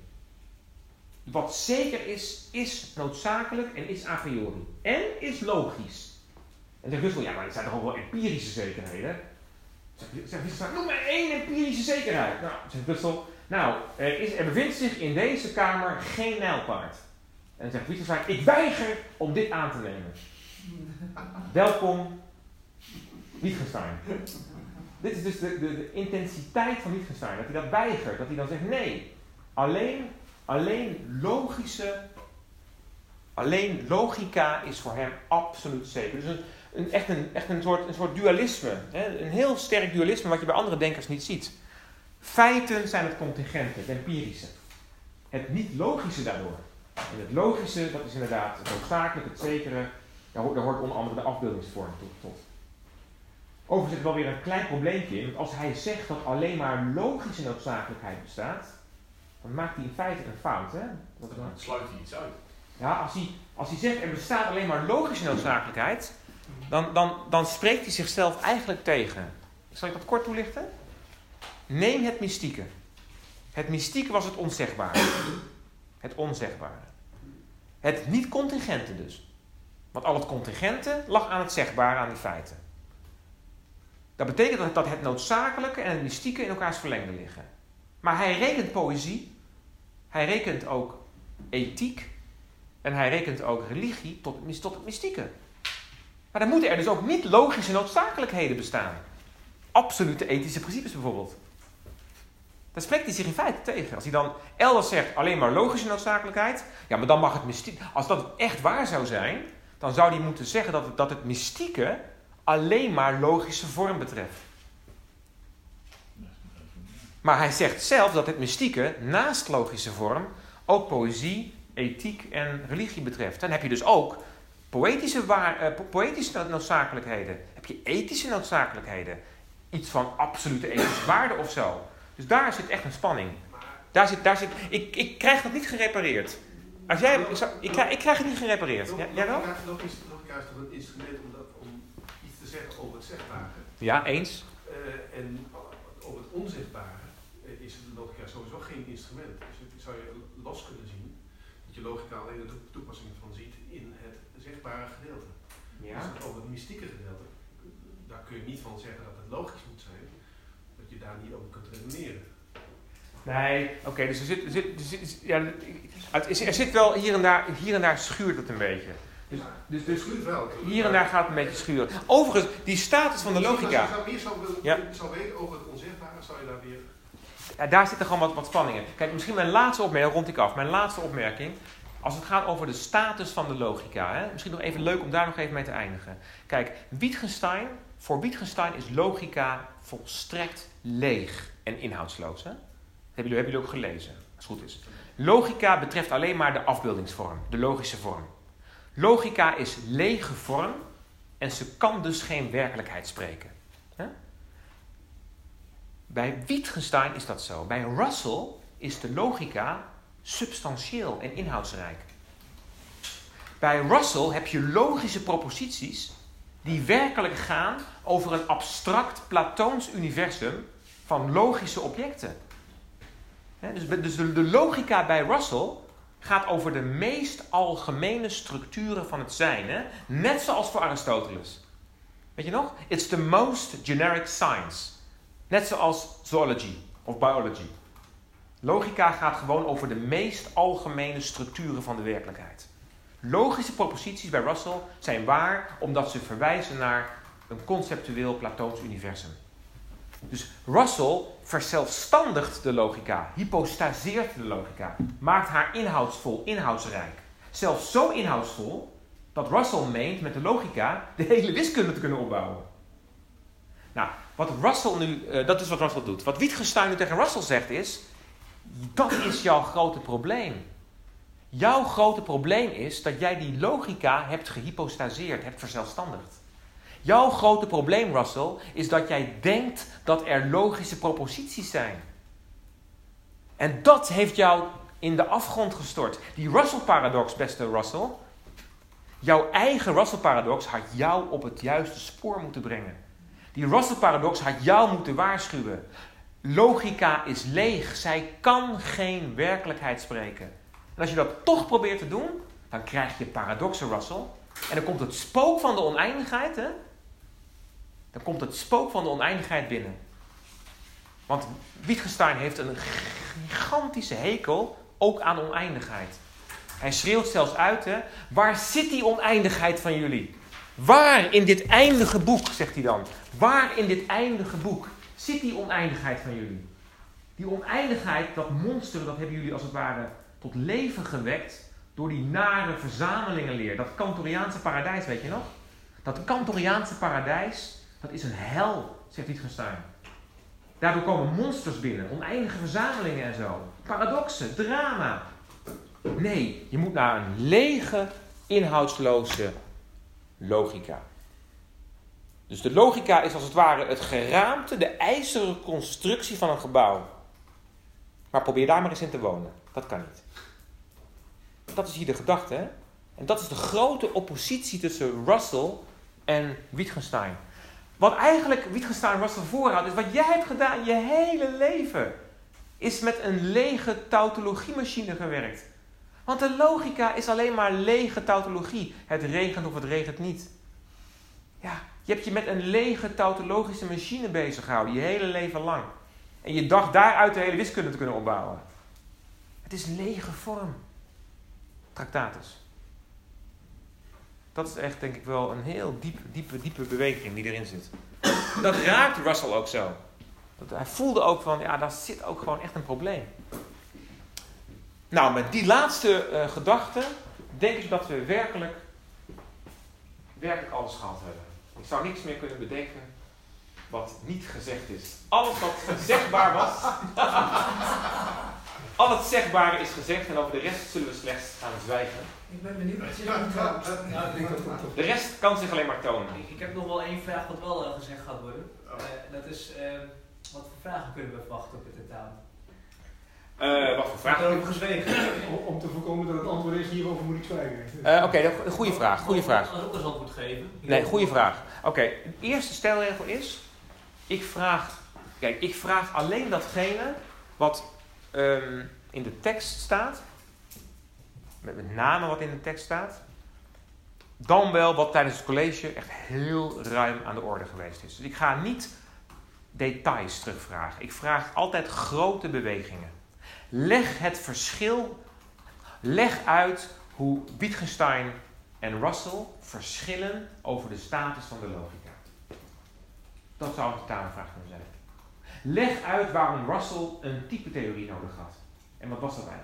Wat zeker is, is noodzakelijk en is a priori. En is logisch. En zegt Russell, ja maar het zijn toch ook wel empirische zekerheden? Zegt Wittgenstein, noem maar één empirische zekerheid. Nou, zegt Russell, nou, er, is, er bevindt zich in deze kamer geen nijlpaard. En dan zegt Wittgenstein, ik weiger om dit aan te nemen. Welkom, Wittgenstein. Dit is dus de, de, de intensiteit van Wittgenstein. Dat hij dat weigert. Dat hij dan zegt, nee, alleen, alleen logische, alleen logica is voor hem absoluut zeker. Dus een, een, echt, een, echt een, soort, een soort dualisme. Hè? Een heel sterk dualisme wat je bij andere denkers niet ziet. Feiten zijn het contingente, het empirische. Het niet logische daardoor. En het logische, dat is inderdaad het noodzakelijk, het zekere. Daar hoort, daar hoort onder andere de afbeeldingsvorm tot. tot. Overigens zit er wel weer een klein probleempje in. Want als hij zegt dat alleen maar logische noodzakelijkheid bestaat, dan maakt hij in feite een fout. Hè? Dat is Dan sluit hij iets uit. Ja, als hij, als hij zegt er bestaat alleen maar logische noodzakelijkheid, dan, dan, dan spreekt hij zichzelf eigenlijk tegen. Zal ik dat kort toelichten? Neem het mystieke. Het mystieke was het onzegbare. Het onzegbare. Het niet-contingente dus. Want al het contingente lag aan het zegbare, aan die feiten. Dat betekent dat het noodzakelijke en het mystieke in elkaars verlengde liggen. Maar hij rekent poëzie, hij rekent ook ethiek en hij rekent ook religie tot het, tot het mystieke. Maar dan moeten er dus ook niet logische noodzakelijkheden bestaan. Absolute ethische principes bijvoorbeeld. Daar spreekt hij zich in feite tegen. Als hij dan elders zegt alleen maar logische noodzakelijkheid, ja, maar dan mag het mystieke. Als dat echt waar zou zijn, dan zou hij moeten zeggen dat het, dat het mystieke alleen maar logische vorm betreft. Maar hij zegt zelf dat het mystieke naast logische vorm ook poëzie, ethiek en religie betreft. Dan heb je dus ook poëtische, waar, uh, po- poëtische noodzakelijkheden. Heb je ethische noodzakelijkheden. Iets van absolute ethische waarde of zo. Dus daar zit echt een spanning. Daar zit, daar zit, ik, ik krijg dat niet gerepareerd. Als jij, ik, zou- ik, krijg, ik krijg het niet gerepareerd. Ja, jij wel? Logica is toch een instrument om, dat, om iets te zeggen over het zegbare. Ja, eens. Uh, en over het onzichtbare uh, is logica sowieso geen instrument. Dus het zou je los kunnen zien dat je logica alleen de toepassing van ziet in het zegbare gedeelte. Ja. Dus het over het mystieke gedeelte, daar kun je niet van zeggen dat het logisch moet zijn, dat je daar niet over kunt redeneren. Nee, oké, okay, dus er zit, er, zit, er, zit, ja, het is, er zit wel hier en daar, hier en daar schuurt het een beetje. Dus, dus, dus hier en daar gaat het een beetje schuren. Overigens, die status van de logica. Als je meer zou, willen, Ja. zou weten over het onzichtbare, zou je daar weer... Ja, daar zitten gewoon wat, wat spanningen. Kijk, misschien mijn laatste opmerking, rond ik af. Mijn laatste opmerking, als het gaat over de status van de logica. Hè, misschien nog even leuk om daar nog even mee te eindigen. Kijk, Wittgenstein, voor Wittgenstein is logica volstrekt leeg en inhoudsloos. Hè? Dat hebben jullie, hebben jullie ook gelezen, als het goed is. Logica betreft alleen maar de afbeeldingsvorm, de logische vorm. Logica is lege vorm en ze kan dus geen werkelijkheid spreken. Huh? Bij Wittgenstein is dat zo. Bij Russell is de logica substantieel en inhoudsrijk. Bij Russell heb je logische proposities die werkelijk gaan over een abstract Platoons universum van logische objecten. He, dus dus de, de logica bij Russell gaat over de meest algemene structuren van het zijn. Hè? Net zoals voor Aristoteles. Weet je nog? It's the most generic science. Net zoals zoology of biology. Logica gaat gewoon over de meest algemene structuren van de werkelijkheid. Logische proposities bij Russell zijn waar omdat ze verwijzen naar een conceptueel Platoons universum. Dus Russell verzelfstandigt de logica, hypostaseert de logica, maakt haar inhoudsvol, inhoudsrijk. Zelfs zo inhoudsvol dat Russell meent met de logica de hele wiskunde te kunnen opbouwen. Nou, wat Russell nu, uh, dat is wat Russell doet. Wat Wittgenstein nu tegen Russell zegt is, dat is jouw grote probleem. Jouw grote probleem is dat jij die logica hebt gehypostaseerd, hebt verzelfstandigd. Jouw grote probleem, Russell, is dat jij denkt dat er logische proposities zijn. En dat heeft jou in de afgrond gestort. Die Russell-paradox, beste Russell. Jouw eigen Russell-paradox had jou op het juiste spoor moeten brengen. Die Russell-paradox had jou moeten waarschuwen. Logica is leeg. Zij kan geen werkelijkheid spreken. En als je dat toch probeert te doen, dan krijg je paradoxen, Russell. En dan komt het spook van de oneindigheid, hè? Dan komt het spook van de oneindigheid binnen. Want Wittgenstein heeft een gigantische hekel ook aan oneindigheid. Hij schreeuwt zelfs uit, hè? Waar zit die oneindigheid van jullie? Waar in dit eindige boek, zegt hij dan. Waar in dit eindige boek zit die oneindigheid van jullie? Die oneindigheid, dat monster, dat hebben jullie als het ware tot leven gewekt door die nare verzamelingenleer. Dat Kantoriaanse paradijs, weet je nog? Dat Kantoriaanse paradijs, dat is een hel, zegt Wittgenstein. Daardoor komen monsters binnen, oneindige verzamelingen en zo. Paradoxen, drama. Nee, je moet naar een lege, inhoudsloze logica. Dus de logica is als het ware het geraamte, de ijzeren constructie van een gebouw. Maar probeer daar maar eens in te wonen. Dat kan niet. Dat is hier de gedachte, hè? En dat is de grote oppositie tussen Russell en Wittgenstein. Wat eigenlijk Wittgenstein Russell voorhoudt, is wat jij hebt gedaan je hele leven. Is met een lege tautologiemachine gewerkt. Want de logica is alleen maar lege tautologie. Het regent of het regent niet. Ja, je hebt je met een lege tautologische machine bezig gehouden, je hele leven lang. En je dacht daaruit de hele wiskunde te kunnen opbouwen. Het is lege vorm. Tractatus. Dat is echt, denk ik wel, een heel diep, diepe, diepe beweging die erin zit. Dat raakt Russell ook zo. Dat hij voelde ook van, ja, daar zit ook gewoon echt een probleem. Nou, met die laatste uh, gedachte denk ik dat we werkelijk, werkelijk alles gehad hebben. Ik zou niks meer kunnen bedenken wat niet gezegd is. Alles wat zegbaar was, al het zegbare is gezegd en over de rest zullen we slechts gaan zwijgen. Ik ben benieuwd wat je dan trouwt. Ja, ik denk dat dat toch. De rest kan zich alleen maar tonen. Ik, ik heb nog wel één vraag wat wel uh, gezegd gaat worden. Uh, dat is, uh, wat voor vragen kunnen we verwachten op het tentamen? Uh, wat voor vragen? Daarover gezwegen. Om, om te voorkomen dat het antwoord is, hierover moet ik zwijgen. Uh, Oké, okay, goede vraag. Goede vraag. Als ook eens antwoord geven. Nee, goede vraag. Oké, okay, de eerste stelregel is, ik vraag, kijk, ik vraag alleen datgene wat um, in de tekst staat, met, met name wat in de tekst staat, dan wel wat tijdens het college echt heel ruim aan de orde geweest is. Dus ik ga niet details terugvragen. Ik vraag altijd grote bewegingen. Leg het verschil, leg uit hoe Wittgenstein en Russell verschillen over de status van de logica. Dat zou een totaalvraag kunnen zijn. Leg uit waarom Russell een type-theorie nodig had. En wat was dat eigenlijk?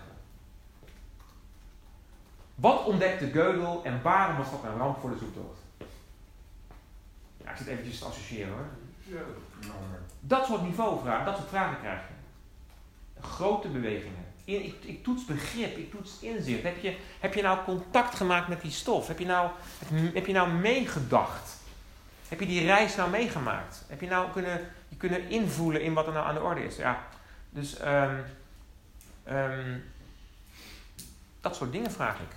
Wat ontdekte Gödel en waarom was dat een ramp voor de zoektocht? Ja, ik zit eventjes te associëren hoor. Ja. Dat soort niveauvragen, dat soort vragen krijg je. Grote bewegingen. In, ik, ik toets begrip, ik toets inzicht. Heb je, heb je nou contact gemaakt met die stof? Heb je nou, heb je nou meegedacht Heb je die reis nou meegemaakt? Heb je nou kunnen, je kunnen invoelen in wat er nou aan de orde is? Ja, dus um, um, dat soort dingen vraag ik.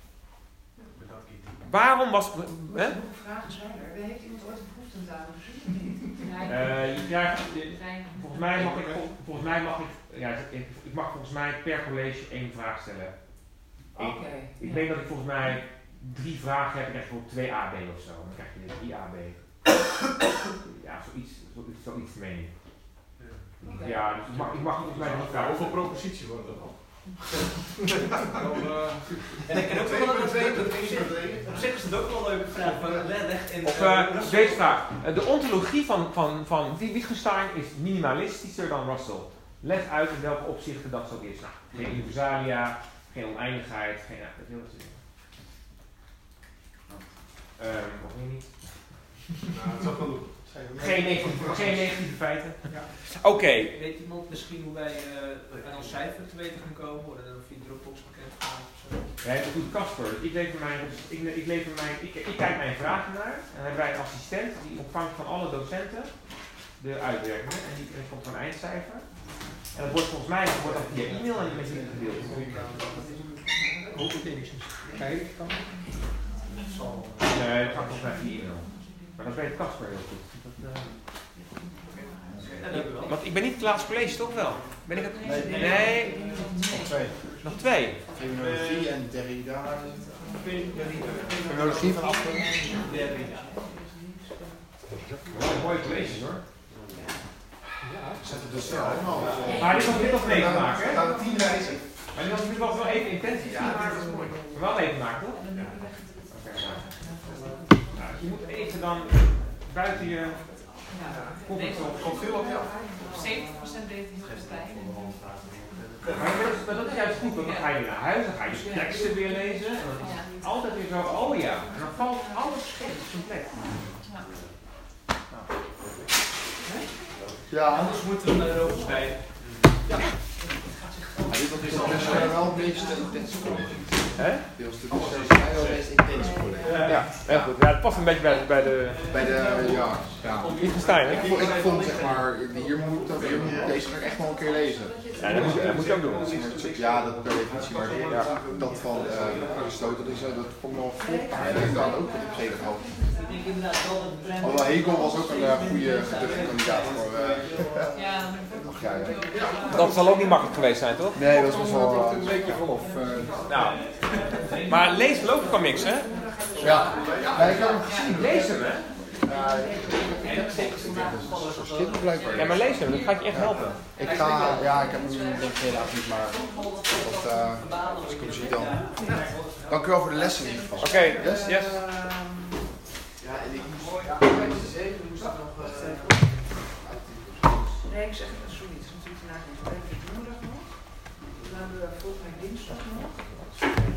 Waarom was... Hè? Hoeveel vragen zijn er? Heeft iemand ooit een proeftentamen gezien? Uh, je krijgt, volgens mij mag ik, volgens mij mag ik, ja, ik, ik mag volgens mij per college één vraag stellen. Ik, okay, ik ja. denk dat ik volgens mij drie vragen heb, ik krijg bijvoorbeeld twee A B of zo. Dan krijg je dit drie A B. Ja, zoiets, zoiets, zoiets meen ik. Okay. Ja, dus ik mag, ik mag volgens mij drie vragen. Hoeveel propositie wordt dat al? En ik ken ook wel een twee op zich is het ook wel een leuke vraag. Maar leg in. Of uh, deze vraag. De ontologie van, van, van Wittgenstein is minimalistischer dan Russell. Leg uit in welke opzichten dat zo is. Nou, geen universalia, geen oneindigheid, geen. Ja, dat heel wat dingen. Um, nog meer niet. Nou, het zal wel doen. Geen negatieve, geen negatieve feiten. Ja. Oké. Okay. Weet iemand misschien hoe wij uh, aan ons cijfer te weten gaan komen? Worden er via Dropbox bekend gemaakt of zo? Ja, dat doet Casper. Ik lever mijn, ik, ik, lever mijn, ik, ik kijk mijn vragen naar. En dan hebben wij een assistent die ontvangt van alle docenten de uitwerkingen. En die en komt van een eindcijfer. En dat wordt volgens mij wordt dat via e-mail en met jullie gedeeld. Kijk, kan. Nee, dat gaat volgens mij via e-mail. Maar dat weet Casper heel goed. Dat, uh... ja, want ik ben niet het laatste college, toch wel? Ben ik het? Nee. nee. nee. Nog twee. Nog twee. Fenomenologie en Derrida. Fenomenologie van afkomst. Derrida. Wel een mooie colleges hoor. Ja, zetten dus wel allemaal. Maar dit was dit nog meegemaakt, hè? Gaan we tien reizen. Maar dit was, dit was wel even intensief. Ja, dat is mooi. Wel meegemaakt, toch? Ja. Okay, nou. Nou, je moet even dan buiten je comfortzone. Komt veel op jou. zeventig procent deed het heel goed bij. Maar dat is, maar dat is juist goed, want dan ga je weer naar huis, dan ga je je teksten weer lezen. En dan is het altijd weer zo, oh ja. En dan valt alles compleet. Ja, Anders moeten we naar Europa bij. Ja. Ja, dit is dus uh, wel het meest intense college. Hè? Dit was volgens mij wel het meest intense college. Ja, ja, heel goed. Ja, het past een beetje bij de... Bij de, bij de ja, ja. Wittgenstein, hè? Ik vond, ik vond zeg maar, hier moet, hier moet deze nog echt wel een keer lezen. Ja, dat moet, dat moet je ook doen. Ja, dat per definitie, maar ja, dat van uh, Aristoteles, dat vond ik wel volpaard. Dat dan ook op zich had. Alhoewel Hegel was ook een uh, goede geduchte voor. Uh, ja, ja. Dat zal ook niet makkelijk geweest zijn, toch? Nee, dat was wel uh, een beetje vol. Of, uh, nou, maar lees Logicomics, hè? Ja, ja, ik heb hem gezien. Lees hem, hè? Ja, ik heb het verschillend blijkbaar. Ja, maar lees hem, dat gaat je echt helpen. Ik ga, ja, ik heb hem denk ik helaas niet, maar dat, uh, als ik hem zie dan. Dank u wel voor de lessen in ieder geval. Oké, okay, yes, yes. Ja, en ik moest, ja, de zeven moest ik nog... Nee, ik zeg het zoiets. Natuurlijk na de donderdag nog. Dan hebben we volgende week dinsdag nog.